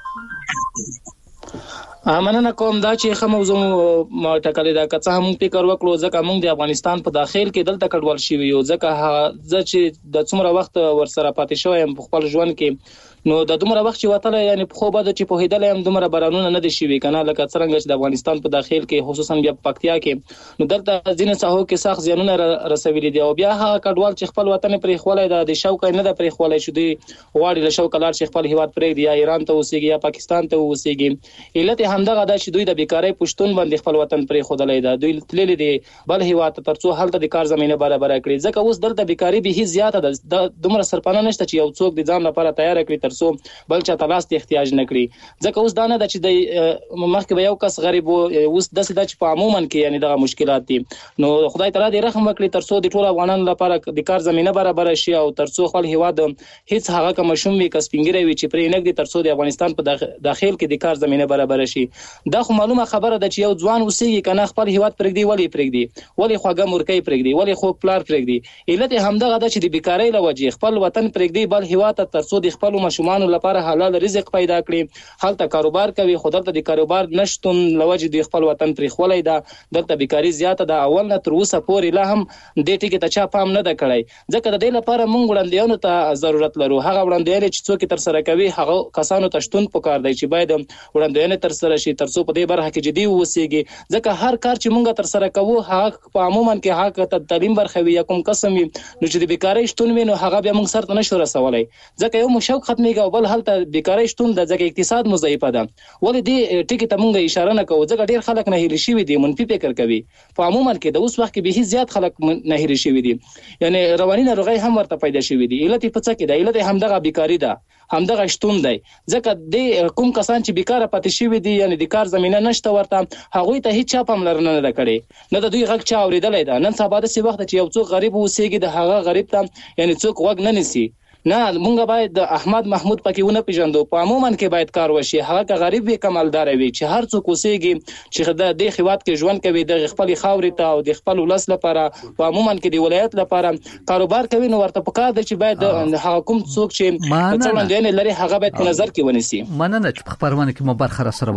S8: مننه کوم دا چې ښه موضوع ما ټاکلې ده. که څه هم فکر وکړو ځکه موږ د افغانستان په داخل کې دلته کډوال شوي یو، ځکه زه چې د څومره وخت ورسره پاتې شوی یم په خپل ژوند کې، نو د دومره وخت چې وتلی یعنی په خو بده چې پوهېدلی یم دومره بارانونه نه دي شوي که نه، لکه څرنګه چې د افغانستان په داخل کې خصوصا بیا په پکتیا کې، نو دلته ځینې ساحو کې سخت زیانونه رسولي دي. او بیا هغه کډوال چې خپل وطن پرېښولی ده د شوقه نه ده پرېښولی چې دوی غواړي له شوقه لاړ شي خپل هېواد پرېږدي، یا ایران ته اوسېږي یا پاکستان ته اوسېږي. علت یې همدغه ده چې دوی د بیکارۍ په شتون باندې خپل وطن پرېښودلی ده. دوی تللي دي بل هېواد ته تر څو هلته د کار زمینه برابره کړي، ځکه اوس دلته بیکاري بیخي زیاته ده. دومره سرپناه نشته چې یو څوک د ځان لپاره تیار کړي تر څو بل چاته لاس ته احتیاج نه کړي. ځکه اوس دا نه ده چې د مخکې به یو کس غریب وو، اوس داسې ده چې په عموما کې یعنی دغه مشکلات دي. نو خدای تعالی دې رحم وکړي تر څو د ټولو افغانانو لپاره د کار زمینه برابره شي او تر څو خپل هېواد هیڅ هغه کوم ماشوم وي که سپین ږیری وي چې پرې نږدې تر څو د افغانستان په داخل کې د کار زمینه برابره شي. دا خو معلومه خبره ده چې یو ځوان اوسېږي که نه خپل هېواد پرېږدي، ولې پرېږدي، ولې خواږه مورکۍ پرېږدي، ولې خوږ پلار پرېږدي. علت یې همدغه ده چې د بیکارۍ له وجې خپل وطن پرېږدي بل هېواد ته تر څو د خپلو ماشومانو لپاره حلال رزق پیدا کړي، هلته کاروبار کوي. خو دلته د کاروبار نشتون له وجې د خپل وطن پرېښولی ده. دلته بیکاري زیاته ده. اول نه تر اوسه پورې لا هم دې ټکي ته چا پام نه ده کړی، ځکه د دې لپاره موږ وړاندوینو ته ضرورت لرو. هغه وړاندوینې چې څوک ترسره کوي هغه کسانو ته شتون پکار دی چې باید وړاندوینې ترسره شي تر څو په دې برخه کې جدي واوسېږي. ځکه هر کار چې موږ ترسره کوو هغه په عموما کې هغه ته تعلیم برخه وي یا کوم قسم وي، نو چې د بیکارۍ شتون وي نو هغه بیا موږ سر ته نشو رسولی، ځکه یو مو شوق ختمېږي او بل هلته بیکارۍ شتون ده، ځکه اقتصاد مضاعفه ده. ولې دې ټکي ته موږ اشاره نه کوو؟ ځکه ډېر خلک ناهیلي شوي دي، منفي فکر کوي. په عموما کې د اوس وخت کې بیخي زیات خلک ناهیلي شوي دي، یعنی رواني ناروغۍ هم ورته پیدا شوي دي. علت یې په څه کې ده؟ علت یې همدغه بیکاري ده، همدغه شتون دی. ځکه د کوم کسان چې بیکاره پاتې شوي دي یعنی د کار زمینه نشته ورته، هغوی ته هیڅ چا پاملرنه نه ده کړې، نه د دوی غږ چا اورېدلی ده. نن سبا داسې وخت ده چې یو څوک غریب اوسېږي د هغه غریب ته یعنی څوک غوږ نه نیسي. نه، مونږ باید د احمد محمود پکې ونه پیژندو. په عموما کې باید کار وشي، هغه که غریب وي که مالدار وي، چې هر څوک اوسېږي چې د دې هېواد کې ژوند کوي د خپلې خاورې ته او د خپل ولس لپاره، په عموما کې د ولایت لپاره کاروبار کوي، نو ورته پکار ده چې باید هغه کوم څوک چې څه وړاندوینې لري هغه باید په نظر کې ونیسي.
S3: مننه چې په خپرونه کې مو برخه راسره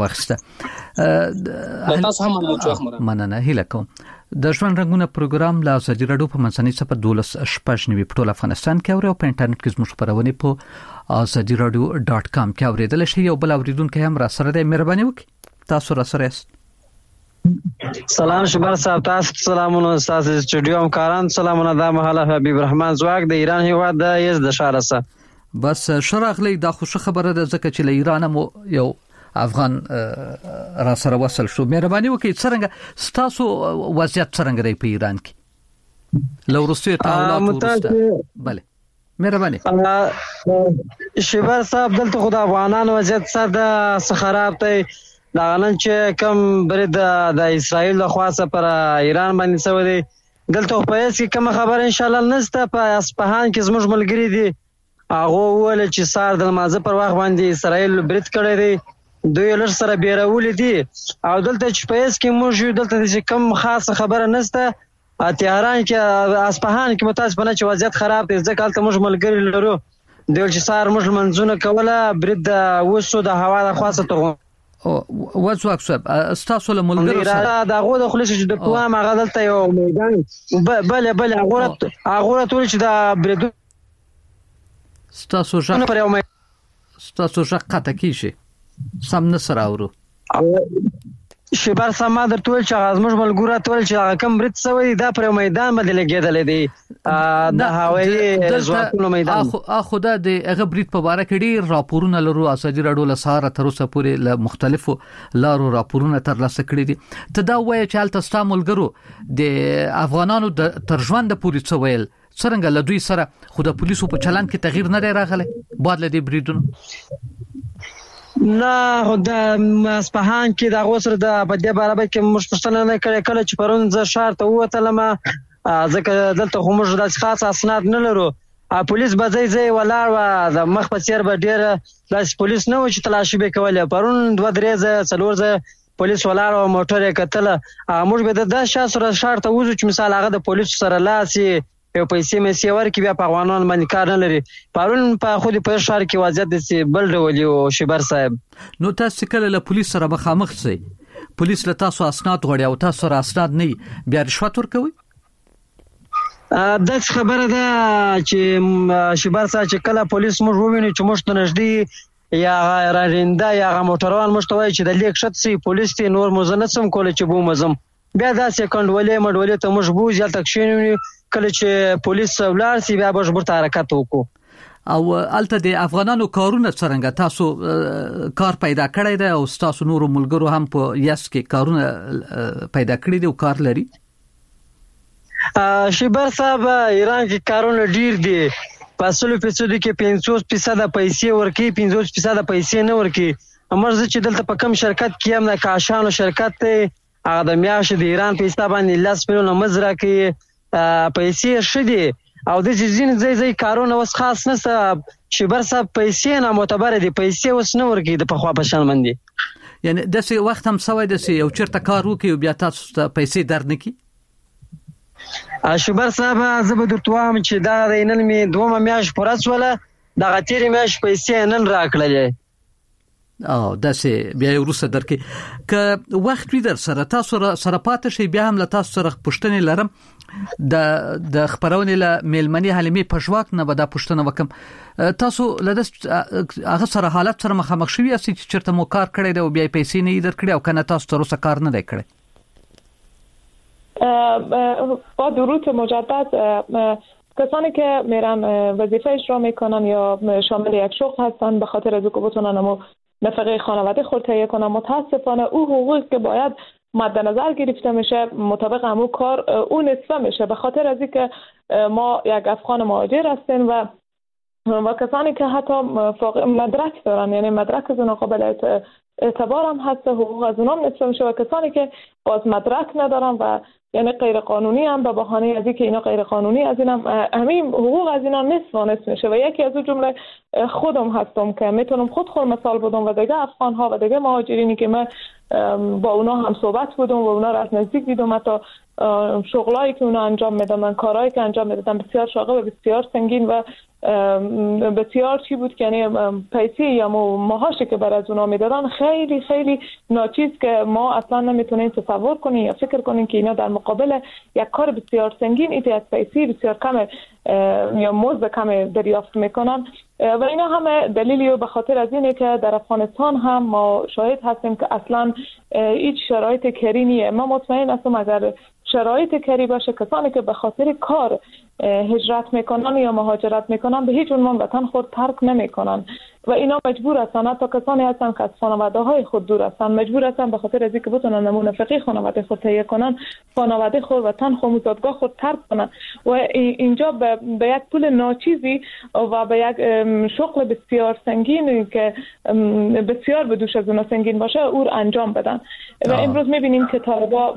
S3: واخیسته.
S8: تاسو هم
S3: مننه هیله کوم. د ژوند رنګونه پروګرام له ازادي راډیو په منځنۍ صفحه 12 په ټول افغانستان کې او په انټرنیټ کې زموږ خبرونه په azadiradyo.com کې اوریدل شي. یو بل اوریدونکو هم را سره دی، مهرباني وکړئ تاسو را سره یاست.
S9: سلام شبر صاحب، تاسو سلامونه تاسو سټوډیو همکاران سلامونه. دا مهاله حبیب الرحمن زواک د ایران هیواد د یز د شارسه.
S3: بس شراغلی دا خوشو خبره ده ځکه چې له ایران مو یو افغان را سره وصل شو. مهرباني وکړئ څنګه ستاسو وضعیت څنګه دی په ایران کې لو روسي تعاملات ورسته؟ بله مهرباني.
S9: شبر صاحب دلته خو د افغانانو وضعیت سره خراب دی. دا نن چې کوم برید د اسرائیل له خوا څخه پر ایران باندې شوی دی، دلته په هیڅ کوم خبر ان شاء الله نشته. په اصفهان کې زموږ ملګری دي، هغه وویل چې سار د لمانځه پر وخت باندې اسرائیل برید کړی دی، دوی لږ سره بیرولې دي. او دلته چې په هیڅ کې موږ دلته چې کوم خاصه خبره نشته. تهران کې اصفهان کې متاسفانه چې وضعیت خراب دی، ځکه هلته موږ ملګري لرو. دوی چې سار موږ منځونه کوله برید وسو د هوا د خاصه ته
S3: وځواک صاحب ستاسو له ملګرو
S9: سره دا غو د خلص چې د قوام هغه دلته یو میدان بل هغه ټول چې دا برید
S3: ستاسو ژغ قطع کیږي سم نه سره اورو.
S9: شبر سم در ټول چې ازمږ ملګرو ټول چې هغه کم برید سوی دا پر میدان باندې لګیدل دي د هوایي ځواکونو میدان.
S3: خدا د هغه برید په اړه کې ډیر راپورونه لرو. ازادي راډیو له سهار تر اوسه پورې له مختلفو لارو راپورونه ترلاسه کړي دي. ته دا وایي چې هلته ستا ملګرو د افغانانو د تر ژوند پورې څه ویل څرنګه له دوی سره خو د پولیسو په چلند کې تغییر نه دی راغلی بعد له دې بریدونو؟
S9: نه، د اصفهان کې د غوسر د بدیه برابر کې موږ پښتنه نه کړې. کله چې پرون ز شهر ته ووتلم ځکه دلته خو موږ د خاص اسناد نه لرو، پولیس بځای ولاړ و د مخ په سیر به ډیر لاس پولیس نه و چې تلاشي به کوله پرون 2-3 څلور پولیس ولاړ او موټر یې کتله موږ به د شاسره شارته وځو چې مثال هغه د پولیس سره لاسي یو پیسې مې ورکړي بیا په افغانان باندې کار نه لري پرون په خودي په شهر کې وضعیت د بل ډول یو شبر صاحب
S3: نو تاسو کله له پولیس سره مخامخ شئ پولیس له تاسو اسناد غواړي او تاسو سره اسناد نه بیا رشوت ورکوي
S9: دا خبره ده چې شبر صاحب چې کله پولیس موږ وویني چې موږ ته نږدې یا رانده یا موټروان مشتوي چې د لیک شت سي پولیس ته نور مزنه سم کول چې بو مزم بیا دا سکند ولې ته مشبوز یا تکشینونی کله چې پولیس ولار سي بیا به حرکت وکړو
S3: او الته د افغانانو کارونه څنګه تاسو کار پیدا کړی دی او تاسو نور ملګرو هم په یاس کې کارونه پیدا کړی دي او کار لري
S9: شبر صاحب ایران کې کارونه ډیر دي 5% کې 50% پیسې ورکي 50% پیسې نه ورکي امرزه چې دلته په کم شرکت کې هم د کاشانو شرکت ته هغه د میاشتې د ایران پیسې باندې 10 میلیون مزرا کې پیسې شدي او د ځین کارونه وس خاص نه شبر صاحب پیسې نه معتبر دي پیسې وس نه ورکي د پخوا په شان باندې
S3: یعنی داسې وخت هم سوي داسې یو چرته کار وکي بیا تاسو پیسې درنکي
S9: شبر صاحب زه به درته وایم چې دا د نن می دوه میاشت پرځ ولا د غتیر میاشت پیسې نن راکړلې
S3: او داسې بیا ورسره درکې ک وخت وی در سره تاسو سره پاتې شي بیا هم له تاسو سره پښتنې لرم د خبرونه له میلمنې حلیمې پښواک نه به دا پښتنه وکم تاسو له هغه سره حالت سره مخامخ شوی یاست چې چرته مو کار کړی دی او بیا پیسې نه درکړي او کنه تاسو تر اوسه کار نه دی کړی
S5: با درود مجدد کسانی که میرن وظیفه اجرا میکنن یا شامل یک شغل هستن به خاطر از که بتونن اما نفقه خانواده خود تهیه کنن متاسفانه او حقوقی که باید مد نظر گرفته میشه مطابق همون کار او نصفه میشه به خاطر از اینکه ما یک افغان مهاجر هستیم و کسانی که حتی مدرک دارن یعنی مدرک از اونها قابل اعتبار هم هست حقوق از اونها نصفه میشه و کسانی که باز مدرک ندارن و یعنی غیر قانونی هم به بهانه از اینکه اینا غیر قانونی از اینم همین حقوق از اینا نصف میشه و یکی از اون جمله خودم هستم که میتونم خود مثال بدم و دیگه افغان ها و دیگه مهاجرینی که من با اونا هم صحبت بودم و اونا را از نزدیک دیدم حتی شغلایی که اونا انجام میدادن کارهایی که انجام میدادن بسیار شاغل و بسیار سنگین و بسیار چی بود که یعنی پیسې یا ماهاشی که بر از اونا میدادن خیلی خیلی ناچیز که ما اصلا نمیتونیم تصور کنیم یا فکر کنیم که اینا در مقابل یک کار بسیار سنگین ایتی از پیسې بسیار کم یا مزد کم دریافت میکنن و اینا همه دلیلی به خاطر از اینه که در افغانستان هم ما شاهد هستیم که اصلا هیچ شرایط کری نیه. ما مطمئن هستم اگر شرایط کری باشه کسانی که به خاطر کار هجرت میکنن یا مهاجرت میکنن به هیچ عنوان وطن خود ترک نمیکنن و اینا مجبور هستن حتی کسانی هستن که از خانواده های خود دور هستن مجبور هستن به خاطر از اینکه بتونن نمونه فقی خانواده خود تهیه کنن خانواده خود وطن خود مزادگاه خود ترک کنن و اینجا به یک پول ناچیزی و به یک شغل بسیار سنگین که بسیار به دوش از اون سنگین باشه او انجام بدن و امروز میبینیم که طالبا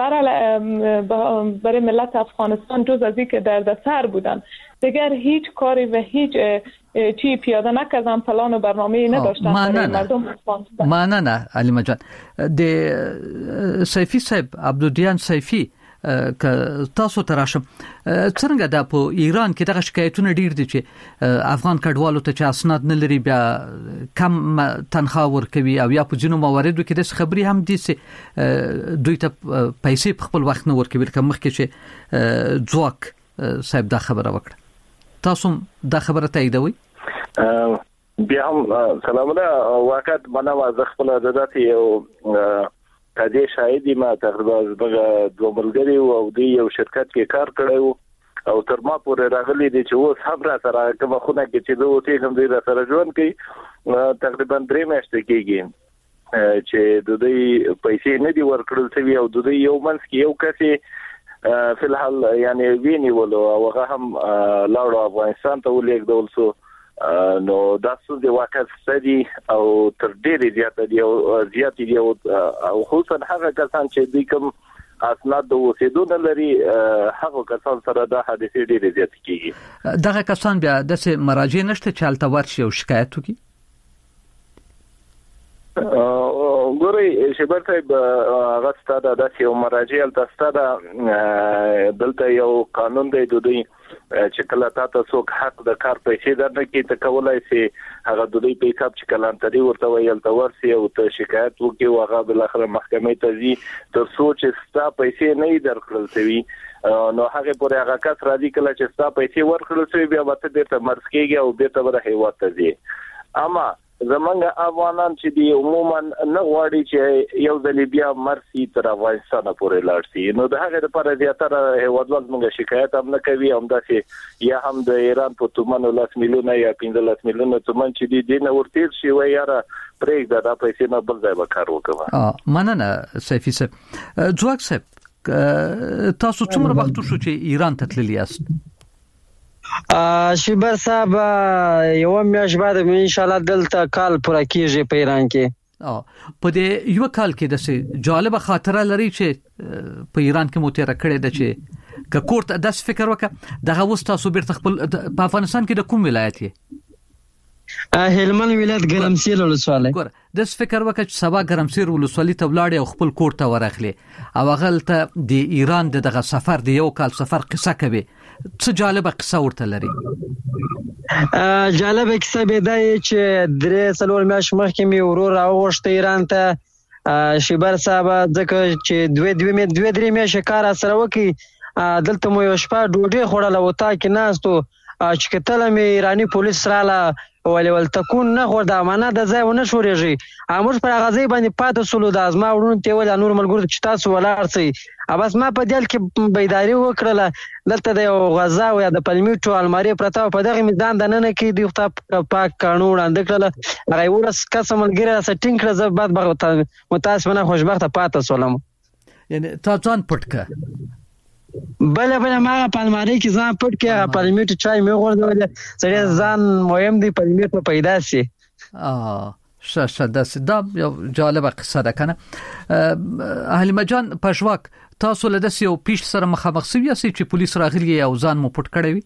S5: برای ملت افغانستان جز از اینکه دردسر بودن دیگر هیچ کاری و هیچ چی پیاده نکردن پلان و برنامه‌ای نداشتن برای مردم افغانستان.
S3: نه علی جان د سیفی صاحب عبدالدیان سیفی که تاسو تراشم څنګه د په ایران کې دغه شکایتونه ډیر دي چې افغان کډوالو ته چې اسناد نه لري بیا کم تنخواه ورکوي او یا په ځینو مواردو کې د خبري هم دي چې دوی ته پیسې په خپل وخت نه ورکوي کوم مخکې چې ځواک صاحب دا خبره وکړه تاسو دا خبره تاییدوي
S4: بیا هم سلام ده وخت منو از خپل عادت یو کدی شاهدی ما تقریبا دوه ملګری او د یو شرکت کې کار کړو او تر ما پورې راغلي دي چې اوس هم را سره کومه خونه کې چې دوه ته هم دې سره ژوند کوي تقریبا 3 میاشتې کېږي چې د دې پیسې نه دی ورکړل شوی او د دې یو منځ کې یو کسي په الحال یعنی ویني ولو او هغه هم لاړو افغانستان ته ولېږدول شو نو تاسو د واقع ستدي او تر ډېرې زیات دی او خصوصا هغه کسان چې د کوم اسناد د اوسېدو نه لري هغه کسان سره د حادثې ډېرې زیات کیږي.
S3: دغه کسان بیا د مراجع نشته چې الته ورشي او شکایت وکړي.
S4: ګوري شبر صاحب هغه ستاده د یو مراجع ستاده دلته یو قانون دی د دوی چې کله تاسو څوک حق د کار پیسې درنکې ته کولای شي هغه د دوی په حساب چې کلانتري ورته ویل تا ورسي او ته شکایت وکړي او هغه بل اخر محکمې ته ځي تر څو چې ستا پیسې نه درکړل شي نو هغه پورې هغه کس راځي کله چې ستا پیسې ورکړل شي بیا به ته مرسکیږي او به ته ور هیواد ته ځي. اما زمونږ افغانان چې دی عموما نه غواړي چې یو ځل بیا مرسي تر افغانستان پورې لاړ شي. نو د هغه لپاره زیاتره هیوادوال موږ شکایت هم نه کوي هم داسې یا هم د ایران په تومنو 10 میلیونه یا 15 میلیونه تومن چې دی دینه ورتیر شي و یاره پرېږده دا پیسې نه بل ځای به کار وکړه.
S3: مننه سیفي صاحب. ځواک صاحب تاسو څومره وخت شو چې ایران ته تللی یاست؟
S9: شبر صاحب یو میاشت بعد ان شاء الله دلته کال پوره کیږي په ایران کې.
S3: په دې یو کال کې د جالب خاطره لري چې په ایران کې مو تیر کړی د چې ک کوړت داس فکر وکړه دغه وستا سو بیرته خپل په افغانستان کې د کوم ولایت یې؟
S9: هلمند ولایت ګرمسیر ولسوالۍ.
S3: ګور داس فکر وکړه چې سبا ګرمسیر ولسوالۍ ته ولاړ او خپل کوړت ورغلی او غلطه د ایران دغه سفر د یو کال سفر قصه کوي. څه جالبه قصه ورته لري؟
S9: جالبه قصه به دا چې درې څلور میاشتې مخکې می ورور راوغوښته ایران ته شبر صاحب ځکه چې دوه درې میاشتې کار سره وکي دلته مو یو شپه ډوډۍ خوړله و تا کې ناستو چې کتل می ایرانی پولیس رااله ول تكون نه خور د امانه د ځای ونه شورېږي امر پر غزي باندې پاتې سولو د ازما ورون ته ول نور ملګرو چې تاسو ولاړ سي بس ما په دل کې بيداری وکړه دلته د غزا او د پلمیټو الماری پرتا په دغه میدان د نن کې دی خپل پاک قانون وړاندې کړل هغه ورس قسم ملګری سټینګ کړ زه بعد بغه متاسفانه خوشبخته پاتې سولم.
S3: یعنی تا ځان پټکه
S9: بله ما په الماری کې ځان پټ کې پلمیټ چای مې غوړول سړی ځان مهم دی پلمیټ په پیدا سي.
S3: شاده دا یو جالبه قصه ده کنه. حلیمه جان پښواک تاسو له داسې یو پیش سره مخامخ شوی یاست چې پولیس راغلی او ځان مو پټ کړی وي؟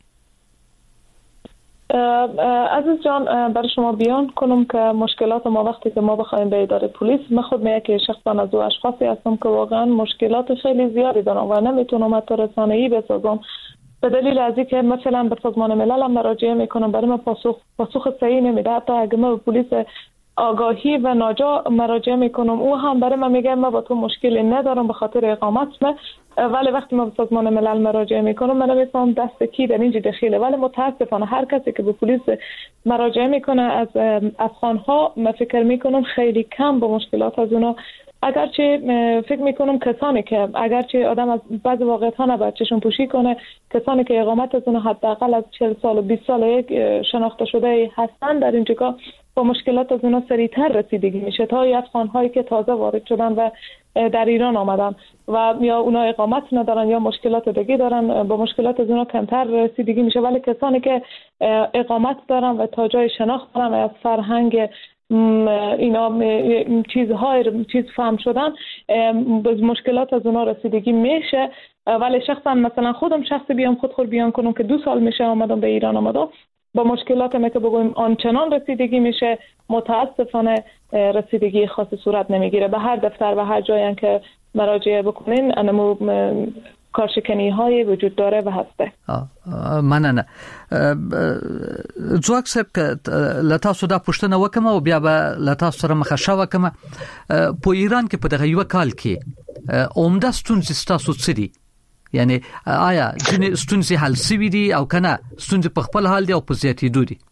S5: عزیز جان برای شما بیان کنم که مشکلات ما وقتی که ما بخوایم به اداره پلیس من خود یک شخصا از او اشخاصی هستم که واقعا مشکلات خیلی زیادی دارم و نمیتونم حتی رسانه‌ای بسازم به دلیل از اینکه مثلا به سازمان ملل هم مراجعه میکنم برای من پاسخ صحیح نمیده حتی اگه من به پلیس آگاهی و ناجا مراجعه میکنم او هم برای من میگه من با تو مشکلی ندارم به خاطر اقامت ولی وقتی ما به سازمان ملل مراجعه میکنم من نمیفهم دست کی در اینجا دخیله. ولی متاسفانه هر کسی که به پلیس مراجعه میکنه از افغانها من فکر میکنم خیلی کم با مشکلات از اونا اگرچه فکر میکنم کسانی که اگرچه آدم از بعض واقعیت ها نباید چشم پوشی کنه کسانی که اقامت از اونها حداقل از 40 سال و 20 سال یک شناخته شده هستن در اینجا با مشکلات از اونا سریعتر رسیدگی میشه تا افغان‌هایی که تازه وارد شدن و در ایران آمدن و یا اونا اقامت ندارن یا مشکلات دیگه دارن با مشکلات از اونا کمتر رسیدگی میشه. ولی کسانی که اقامت دارن و تا جای شناخت دارن و از فرهنگ اینا چیز فهم شدن به مشکلات از اونا رسیدگی میشه. ولی شخصا مثلا خودم شخصی خود بیان کنم که 2 سال میشه آمدم به ایران آمدم با مشکلات ما که بگویم آنچنان رسیدگی میشه متاسفانه رسیدگی خاصی صورت نمیگیره. به هر دفتر و هر جایی که مراجعه بکنین انمو کارشکنی های وجود داره و هسته.
S3: مننه. ځواک صاحب لتا سودا پښتنه وکم او بیا به لتا سره مخشه وکم په ایران کې په دغه یو کال کې عمده ستونزې تاسو څه دي؟ یعنی آیا ځینې ستونزې حل شوي دي او کنه ستونزې په خپل حال دي او په زیاتېدو دي؟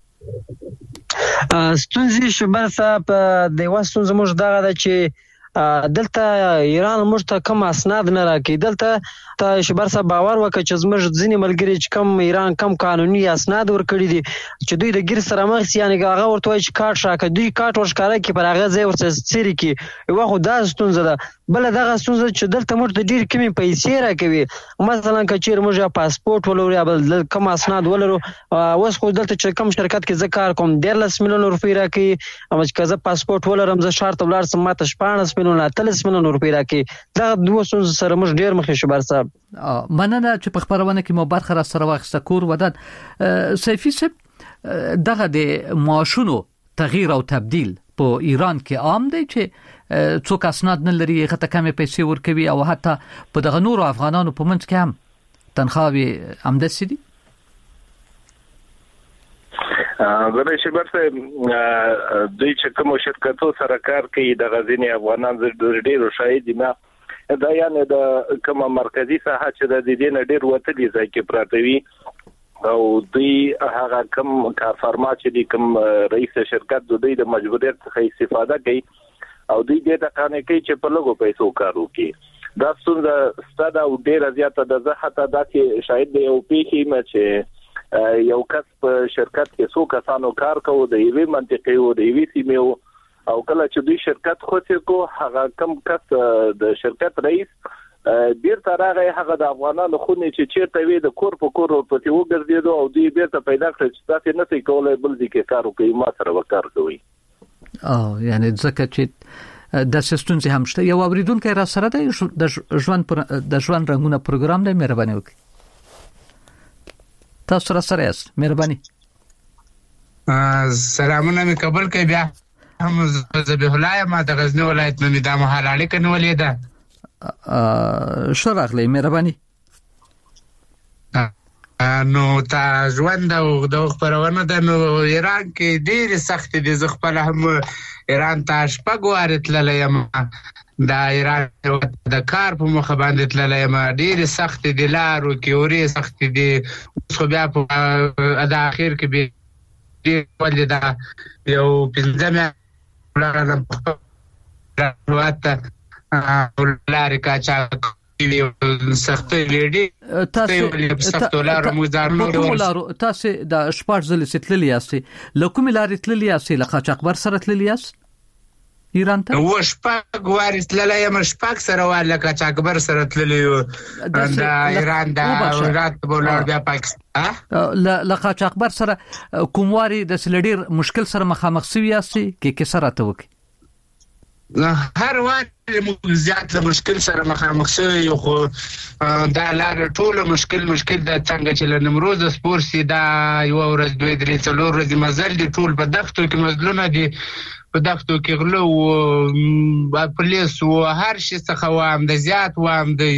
S9: ستونزې شبر صاحب د یو ستونزې موږ دغه ده چې دلته ایران موږ ته کم اسناد نه راکړي. دلته ته شبر صاحب باور وکړه چې زموږ ځینې ملګري چې کم ایران کم قانوني اسناد ورکړي دي چې دوی د ګیر سره مخ سي یعنی هغه ورته وایي چې کارت راکړه دوی کارت ورښکاره کوي پر هغه ځای ورته څیري کوي یوه خو دا ستونزه ده. بله دغه ستونزه چې دلته موږ ته ډېرې کمې پیسې راکوي مثلا که چېرې موږ یا پاسپورټ ولرو یا بل کم اسناد ولرو اوس خو دلته چې کم شرکت کې زه کار کوم 13 میلیون روپۍ راکوي اما چې که زه پاسپورټ ولرم زه ښار ته ولاړ شم ماته 14 میلیونه 30 میلیونه روپۍ راکې دا دوه څه سره موږ ډیر مخې شو بر صاحب.
S3: مننه چې په خبرونه کې مو برخه را سره واخسته کور ودان. سیفی صاحب دغه د معاشونو تغییر او تبديل په ایران کې عام دی چې څوک اسناد نه لري هغه ته کمې پیسې ورکوي او حتی په دغه نورو افغانانو په منځ کې هم تنخواوي همداسې دي.
S4: غواړم چې برته دوی چې کوم شرکتو سره کار کوي د غزنی افغانان ډېر شاهد دي نه دا یعنی د کوم مرکزی ساحه چې د دې نه ډېر وته دي ځکه پراتوي او دوی هغه کوم کارفرما چې د کوم رئیس شرکت دوی د مجبوریت څخه استفاده کوي او دوی د تقانې کوي چې په لګو پیسو کار وکړي. دا څنګه ستاسو او ډېر زیاته د زه حتی دا چې شاید د یو پیخي چې یو کس په شرکت کې څو کسانو کار کوي د یوې منطقې او د یوې سیمې او کله چې دوی شرکت خوځي کو هغه کم کس د شرکت رئیس بیرته راغی هغه د افغانانو خونې چې چیرته وي د کور په کور په تیو ګرځیدو او دوی بیرته پیدا کړ چې تاسو نه سي کولای بل دي کې کار وکړي ما سره وکړ کوي.
S3: یعنی ځکه چې د سیستم زه هم شته یو اوریدونکو را سره د ژوند رنگونه پروګرام دی مهرباني وکړئ. تاسو سره یاست مهرباني.
S10: سلامونه مې قبول کړئ. بیا هم ذبیح الله ما د غزنی ولایت نه د محل کنه ولیده
S3: شرغلی مهرباني.
S10: نو تا ژوند او د خبرونه د ایران کې ډېر سخت دي زه خپل هم ایران ته شپږ واره تللی یم د ایران د کار په مخ باندې تللی یم ډېر سخت دي لارو کې اورې سخت دي خو بیا په د اخر کې به ډېر ولې دا یو پنځمه لارم په راته لارې کاچا سخت لیډي تاسو لارو مزارنو
S3: تاسو د شپږ ځله ستللی یاستئ لکه ملارې تللی یاستئ لکه قاچاقبر سره تللی یاست ایران ته
S10: و شپږ وارث تللی یم شپږ سره ولا قاچاقبر سره تللی یو د ایران د رات بولار بیا پاکستان
S3: ل قاچاقبر سره کومواري د سلډیر مشکل سره مخامخ سوي یاستئ کې سره ته وکي
S10: هر وخت زیات مشکل سره مخامخ شوی خو دا لار ټول مشکل د څنګه چې لنمروز سپور سي دا یو ورځ دوی درې څلور ورځې مزل دي ټول په دښتو کې مزلونه دي په دښتو کې غلو پولیس او هر شي څخه وام د زیات وام د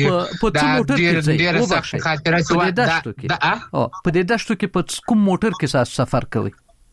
S10: ډیر سخت خاطره سو دا
S3: په دې دښتو کې په کوم موټر کې سفر کوي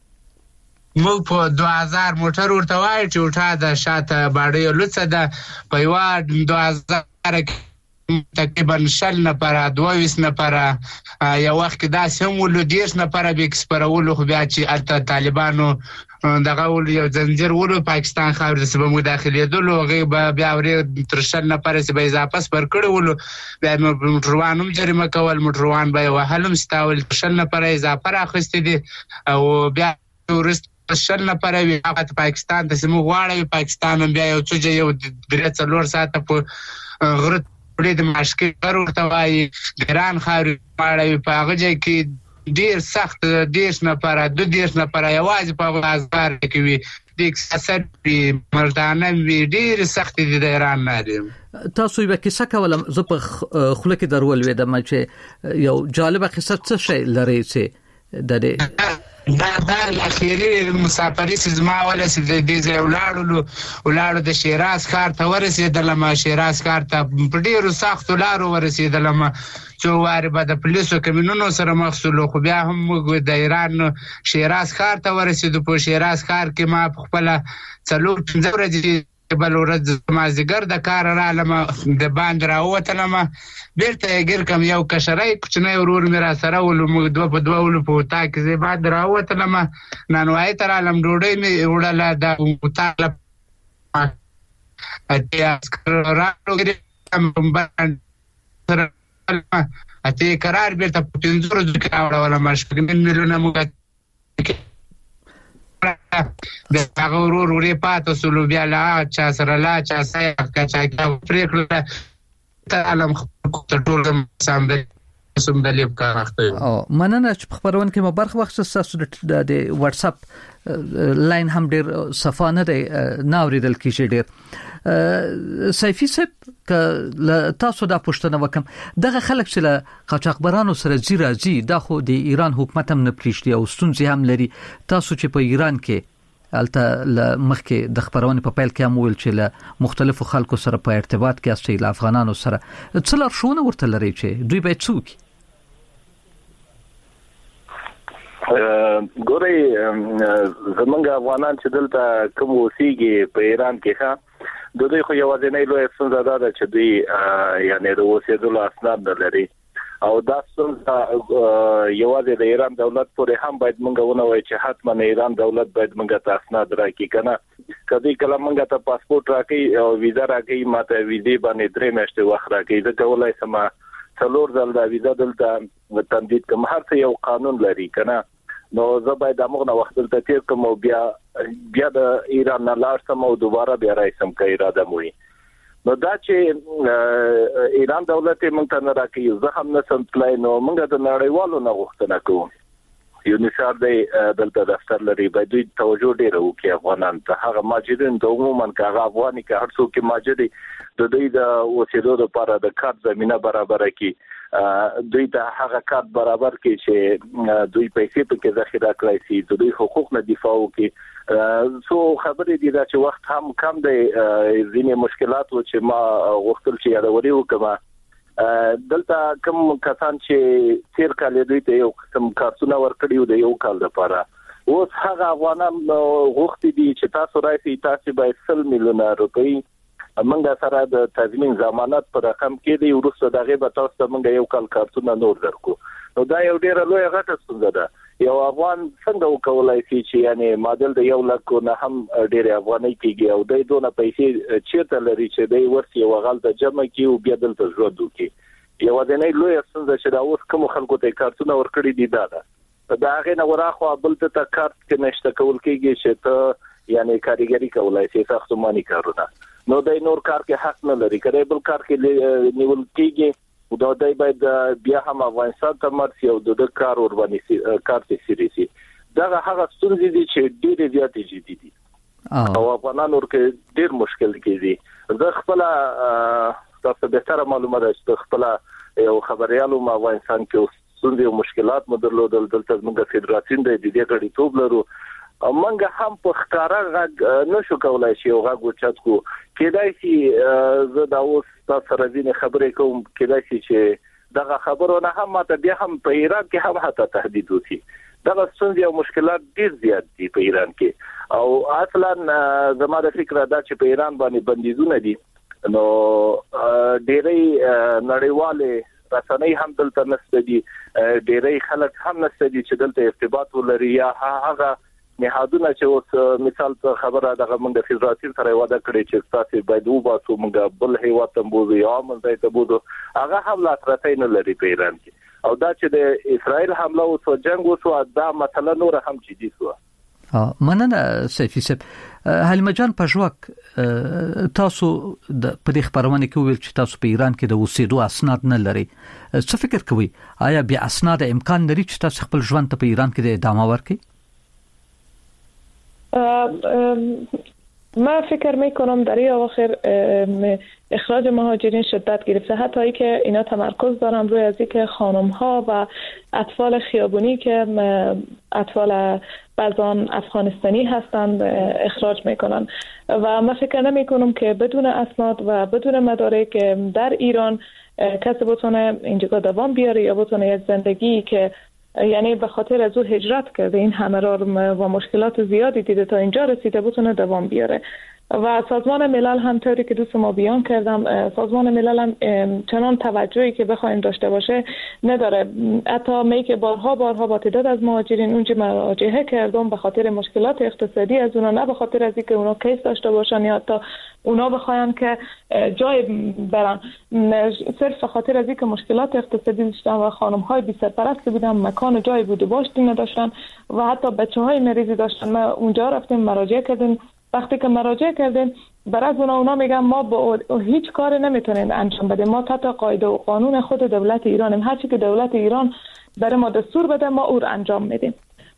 S10: مو په 2000 موټر ورته وای چې ورته د شاته باډي لڅه ده په یو 2000 تقریبا شل نفر 22 نفر یو وخت کې دا سم ول ډیر نفر به ایکسپرول خو بیا چې الته طالبانو دغه ول یو زنجیر ول پاکستان خاور د سبا مداخله دلو غیب بیا ورې تر شل نفر سي به اضافه پر کړو ول بیا موټروانم جریمه کول موټروان به وهلم ستاول شل نفر اضافه راخستې دي او بیا ورست شل نفر وی پاکستان ته سمو غواړي پاکستان بیا یو څه یو درې څلور ساعت په غرت پرې د مشکل ورته وای ګران خاري ماړی په هغه ځای کې ډیر سخت ډیر نفر د ډیر نفر یوازې په ازبار کې وی د اکساسر مردانه وی ډیر سخت دي د ایران نه
S3: تاسو یو کیسه کولم زه په خله کې درول وې د چې یو جالبه قصه څه شي لري چې د دې
S10: دا اخیری مسافری سزما ولا سي د دې ولاړو د شیراز ښار ته ورسېدل ما شیراز ښار ته په ډیرو سخت لارو ورسېدل ما څو واره به د پولیسو کمینونو سره مخسلو خو بیا هم د ایران شیراز ښار ته ورسېدو په شیراز ښار کې ما خپل څلور 15 ورځې بل ورځ ما زګر د کار رالم د باندې راوتلم بیرته ګر کم یو کشرای کوچنی ورور مې را سره ول موږ دوه په دوه ول په تا کې زه بعد راوتلم نن وای تر عالم ډوډۍ مې وړله د وتاله اتیا راوګرم باندې اته قرار بیرته په پنځور ځکه راوړل ما شپږ میلیونه موږ د هغه ورورې پاتې سولو بیا لا چا سره لا چا سره کچا پریکړه ته علم ټول سم دی سم بلې کارخته
S3: او مننه چې خبرونه کې ما برخه وخت تاسو د واتس اپ لاین هم ډیر صفانه دی ناوریدل کیږي ډیر سیفی صاحب ک تاسو دا پښتنه وکم دغه خلک چې له قاچاقبرانو سره زیرازي د خو د ایران حکومت هم نه پریشتي او ستونزې هم لري تاسو چې په ایران کې الته مخکې د خبرونه په پیل کې هم ویل چې له مختلفو خلکو سره په ارتباط کې اساسي افغانانو سره څلور شونه ورته لري چې دوی به څوک
S4: ګوري زمونږ افغانان چې دلته کوم اوسېږي په ایران کې ښه د دوی خو یوازې نه لوی څنګه ده چې دوی یعنی د اوسېدلو اسناد نه لري او دا څنګه یوازې د ایران دولت پورې هم باید مونږ ونوي چې حتما ایران دولت باید مونږ ته اسناد راکړي کنه کدی کله مونږ ته پاسپورت راکړي او ویزا راکړي ماته ویزې باندې 3 میاشتې وخت راکړي ځکه ولای سما څلور ځل دا ویزا دلته تمدید کوم هر څه یو قانون لري کنه نو زه باید دغه وخت دلته تیر کوم او بیا د ایران نه لاړ سم او دوباره بیا راځم که اراده مو نو دا چې ایران دولت مونږ ته نه راکړي زه هم نه سم تلای نو مونږ د نړیوالو نه غوښتنه کوو یونیسار دی دلته دفتر لري باید دوی توجه ډیره وکړي افغانان ته هغه ماجرین د عموما کاغه افغاني که هر څوک ماجري د دوی د اوسېدو لپاره د کار زمينه برابر کړي دوی ته هغه کار برابر کړي چې دوی پیسې په کې ذخیره کړی شي دوی حقوق نه دفاع وکړي سو خبرې دي دا چې وخت هم کم دی ځینې مشکلات و چې ما غوښتل چې یادوري وکړم دلته کوم کسان چې تیر کال دوی ته یو قسم کارتونه ورکړیو د یو کال لپاره اوس هغه افغانان غوښتي دي چې تاسو راځي تاسو به 100 میلیونه روپۍ منګه سره د تضمین ضمانت پر رقم کې دی ورسره دغه به تاسو منګه یو کال کارتونه نور درکو نو دا یو ډیر لوی غټه ستونزه ده یو افغان څنګه وکولای شي چې یعنی معادل د 1 لک نه هم ډیر افغاني کېږي او د دونه پیسې چیرته لري چې د ورسي یو غل د جمع کې او بیا دلته ژوند وکړي یو د نه لوی ستونزه چې دا اوس کوم خلکو ته کارتونه ورکړي دي دا هغه نه وراخو بل ته کارت کې نشته کول کېږي چې ته یعنی کاریګری کولای شي ساختماني کارونه نو د نور کار کې حق نه لري کله بل کار کې نیول کېږي او دا دای باید بیا هم افغانستان ته مرسي او د کار ور باندې کار ته سریسي دا هغه ستونزې دي چې ډېر زیات جدي دي او افغانانو ورکه ډېر مشکل کېږي زه خپل تاسو به تر معلومه ده چې خپل یو خبريالو ما افغانستان کې ستونزې او مشکلات مدرلودل دلته موږ فدراسیون د دې غړي توب لرو منګه هم په ښکارا غږ نشو کولای شي او غږ وچاتکو کېدای شي زه دا اوس تاسو سره دې خبرې کوم کېدای شي چې دغه خبرونه هم ماته بیا هم په ایران کې هم حتی تهدید وکړي دغه ستونزې او مشکلات ډېر زیات دي په ایران کې او اصلا زما د فکر دا چې په ایران باندې بندیزونه دي نو ډېرې نړیواله رسنۍ هم دلته نشته دي ډېرې خلک هم نشته دي چې دلته ارتباط ولري یا هغه نهادونه چې اوس مثال ته خبره دغه موږ د فدراسیون سره وعده کړې چې تاسو باید وباسو موږ بل هیواد ته بوزو یا موږ ته بوزو هغه هم لاسرسي نه لري په ایران کې او دا چې د اسرائیل حمله او جنگ وسو دا مثلا نور هم جدي شو
S3: مننه سیفی صاحب حلیمه جان پژواک تاسو په دې خبرونه کې ویل چې تاسو په ایران کې د اوسېدو اسناد نه لري څه فکر کوئ آیا بیا اسناد امکان لري چې تاسو خپل ژوند ته په ایران کې د ادامه ورکړئ
S5: ما فکر میکنم در این اواخر اخراج مهاجرین شدت گرفته حتی ای که اینا تمرکز دارن روی از اینکه خانم ها و اطفال خیابونی که اطفال بعضان افغانستانی هستند اخراج میکنن و ما فکر نمی کنم که بدون اسناد و بدون مدارک در ایران کسی بتونه اینجا دوام بیاره یا بتونه یک زندگی که یعنی به خاطر از او هجرت کرده این همه را و مشکلات زیادی دیده تا اینجا رسیده بتونه دوام بیاره و سازمان ملل همطوری که دوست ما بیان کردم سازمان ملل هم چنان توجهی که بخوایم داشته باشه نداره حتی می که بارها با تعداد از مهاجرین اونجا مراجعه کردم به خاطر مشکلات اقتصادی از اونا نه به خاطر از اینکه اونا کیس داشته باشن یا حتی اونا بخواین که جای برن صرف به خاطر از اینکه مشکلات اقتصادی داشتن و خانم‌های بی سرپرست بودن مکان جای بود و باشتی نداشتن و حتی بچه‌های مریضی داشتن ما اونجا رفتیم مراجعه کردیم وقتی که مراجعه کردیم برای اونا میگن ما با هیچ کاری نمیتونیم انجام بدیم، ما تحت قاعده و قانون خود دولت ایرانیم، هر چی که دولت ایران برای ما دستور بده ما او رو انجام میدیم.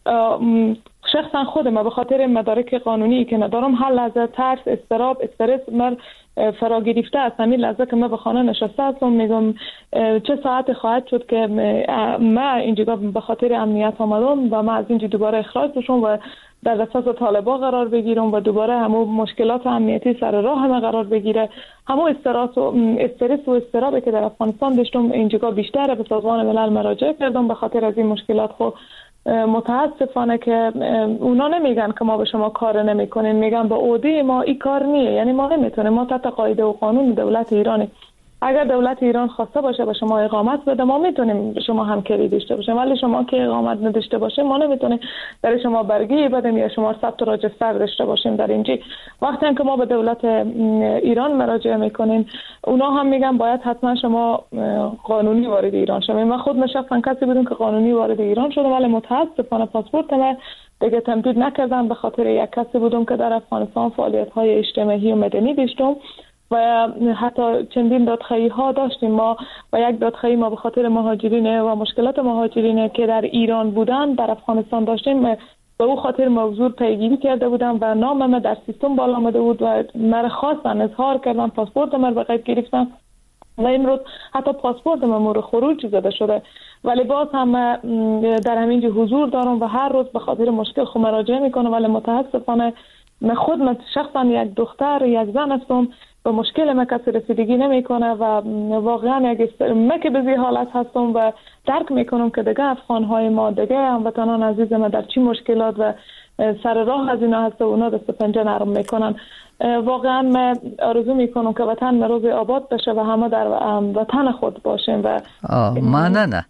S5: شخصا خود ما به خاطر مدارک قانونی که ندارم هر لحظه ترس، اضطراب، استرس من فرا گرفته است. همین لحظه که من به خانه نشسته هستم میگم چه ساعت خواهد شد که ما اینجا به خاطر امنیت آمدم و ما از اینجا دوباره اخراج بشم و در دسترس طالبان قرار بگیرم و دوباره همون مشکلات امنیتی سر راه هم قرار بگیره. همون استرس و اضطرابی که در افغانستان داشتم اینجا بیشتره. به سازمان ملل مراجعه کردم به خاطر از این مشکلات. خب متاسفانه که اونا نمیگن که ما به شما کار نمیکنیم، میگن به عهده ما این کار نیه، یعنی ما نمیتونیم، ما تحت قاعده و قانون دولت ایرانی. اگر دولت ایران خواسته باشه به شما اقامت بده ما میتونیم به شما همکاری داشته باشیم، ولی شما که اقامت نداشته باشه ما نمیتونیم در شما برگی بدیم یا شما ثبت و راجستر داشته باشیم در اینجا. وقتی که ما به دولت ایران مراجعه میکنیم اونا هم میگن باید حتما شما قانونی وارد ایران شوید. من خود نشستم کسی بودم که قانونی وارد ایران شدم ولی متاسفانه پاسپورت من دیگه تمدید نکردم به خاطر یک کسی بودم که در افغانستان فعالیت‌های اجتماعی و مدنی داشتم و حتی چندین دادخواهی ها داشتیم ما و یک دادخواهی ما به خاطر مهاجرین و مشکلات مهاجرین که در ایران بودن در افغانستان داشتیم به او خاطر موضوع پیگیری کرده بودم و نام من در سیستم بالا آمده بود و مرا خواستن اظهار کردن، پاسپورت من به قید گرفتن و امروز حتی پاسپورت من مورد خروج زده شده ولی باز هم در همینجا حضور دارم و هر روز به خاطر مشکل خود مراجعه میکنم. ولی متاسفانه من شخصا یک دختر یک زن هستم و مشکل ما کسی رسیدگی نمیکنه و واقعا من که به زی حالت هستم و درک میکنم که دیگه افغانهای ما دیگه هموطنان عزیز ما در چی مشکلات و سر راه از اینا هست و اونا دست پنجه نرم میکنن. واقعا من آرزو میکنم که وطن روز آباد بشه و همه در وطن خود باشیم و
S3: مننه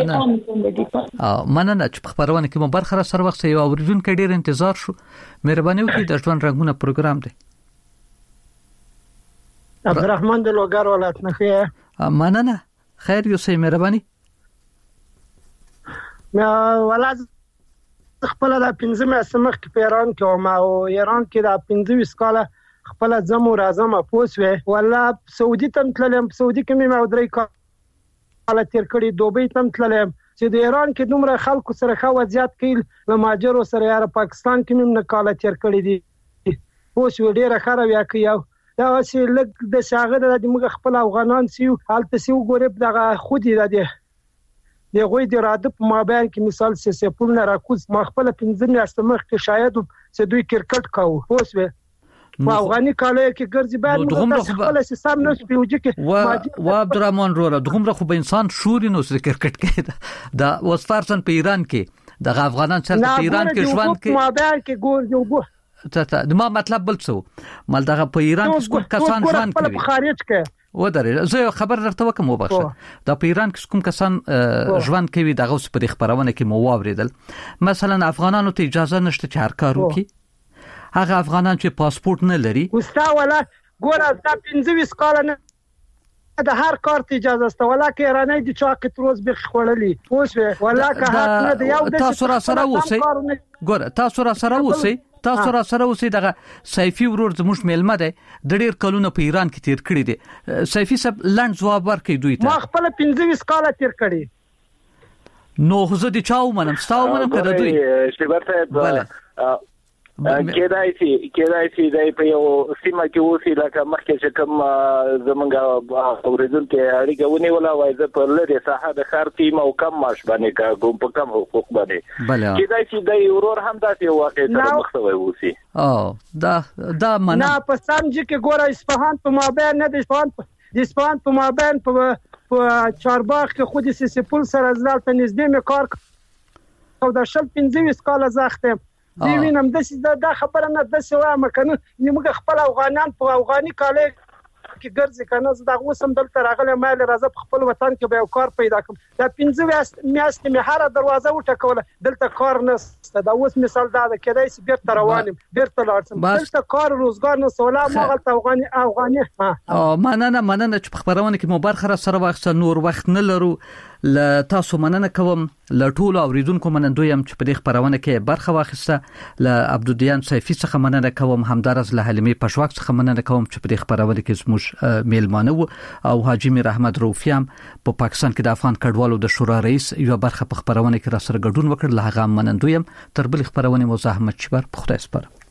S3: چې په خبرونه کې مو برخه را سره وخت یو اوریدونکو ډیر انتظار شو. مهرباني وکړئ د ژوند رنگونه پروګرام دی.
S11: عبدالرحمن د لوګر ولایت نه خیر.
S3: مننه خیر یو سي مهرباني.
S11: ولایت خپل د 15 میاشتې مخکې په ایران کې وم او ایران کې د 25 کاله خپل ځم او راځم پوسوي ولا سعودي تم تلم. سعودي کې مې درې کاله تیر کړی، دوبۍ تم تلم چې د ایران کې دومره خلکو سره خو وضعیت کې له ماجرو سره یاره پاکستان کې مې نه کاله تیر کړی دي پوسوي ډیره خراب یا کې دا چې لګ د شاغه د موږ خپل افغانان سیو حالت سیو ګورب دغه خودي د دی غوی د راده په مابین کې مثال سپول نه راکوز ما خپل 15 میاشتې مخکې شاید چې دوی کرکټ کاوه پوسوي په افغاني کاله کې ګرځي باید خپل سیستم نه پیوځي کې
S3: و عبدالرحمن روره دغه خو به انسان شوري نو سره کرکټ کې دا وسفارسن په ایران کې د افغانان سره په ایران کې ژوند کې
S11: مابین کې ګور یو بو
S3: ته د ما مطلب بل څه مال دغه په ایران کې کوم کسان ژوند کوي
S11: په خارج کې
S3: و درې زه خبر درته وکم وبخښه د پیران کې کوم کسان ژوند کوي دغه اوس په خبرونه کې مو واوریدل مثلا افغانانو ته اجازه نشته چې هر کار وکړي. هغه افغانان چې پاسپورت نه لري
S11: وستا ولا ګور دا 15 کال نه د هر کار ته اجازه است ولا کې ایرانی د چاقت روز به خړلې پوسوي ولا که حق نه دی یو د
S3: تاسو را سره وسی ګور تاسو را سره وسی تاسو را سره اوسې دغه سیفي ورور زموږ میلمه دی د ډیر کلونو په ایران کې تیر کړی دی. سیفي صاحب لاند جواب ورکړي دوی ته.
S11: ما خپل 15 کال تیر کړی
S3: نو زه د چاو منم ستاو منم کړه دوی
S4: شبرته کېدای شي د په یو سیمه کې اوسې لکه مخکې چې کوم زمونږ اوریدونکو اړیکه ونیوله وای زه په لري ساحه د خار تیم او کم معاش باندې کوم په کم حقوق باندې کېدای شي د ورور هم داسې یو واقع سره مخ ته وي
S3: او دا منه
S11: نه په سمجه کې ګوره اصفهان په مابین نه د اصفهان په مابین په چارباغ کې خودي سپول سره ځلته نږدې مې کار او د شل 15 کال زختم دی وینم دا خبره نه د سوا مکنه نیمه خپل افغانان په افغاني کاله کې ګرځي کنه زه دا اوسم دلته راغله مال راځه خپل وطن کې به کار پیدا کوم دا 15 میاشتې مې هر دروازه وټکوله دلته کار نشته دا اوس مثال دا کېدای شي بیرته روانم بیرته لاړم دلته کار روزګار نه سولا مغلط افغاني
S3: مننه چې خبرونه کې مو برخه سره وخت نور وخت نه لرو ل تاسو مننه کوم ل ټولو اوریدونکو منندوی يم چې په دې خبرونه کې برخه واخیسته ل عبدالدیان سیفی څخه مننه کوم همدارز له حلیمه پښواک څخه مننه کوم چې په دې خبرونه کې زموږ میلمانه او حاجی میر احمد روفیام په پاکستان کې د افغان کډوالو د شورا رئیس یو برخه په خبرونه کې را سره ګډون وکړ. له هغه منندوی يم تر بل خبرونه مو زحمت چبر په خدای سپارم.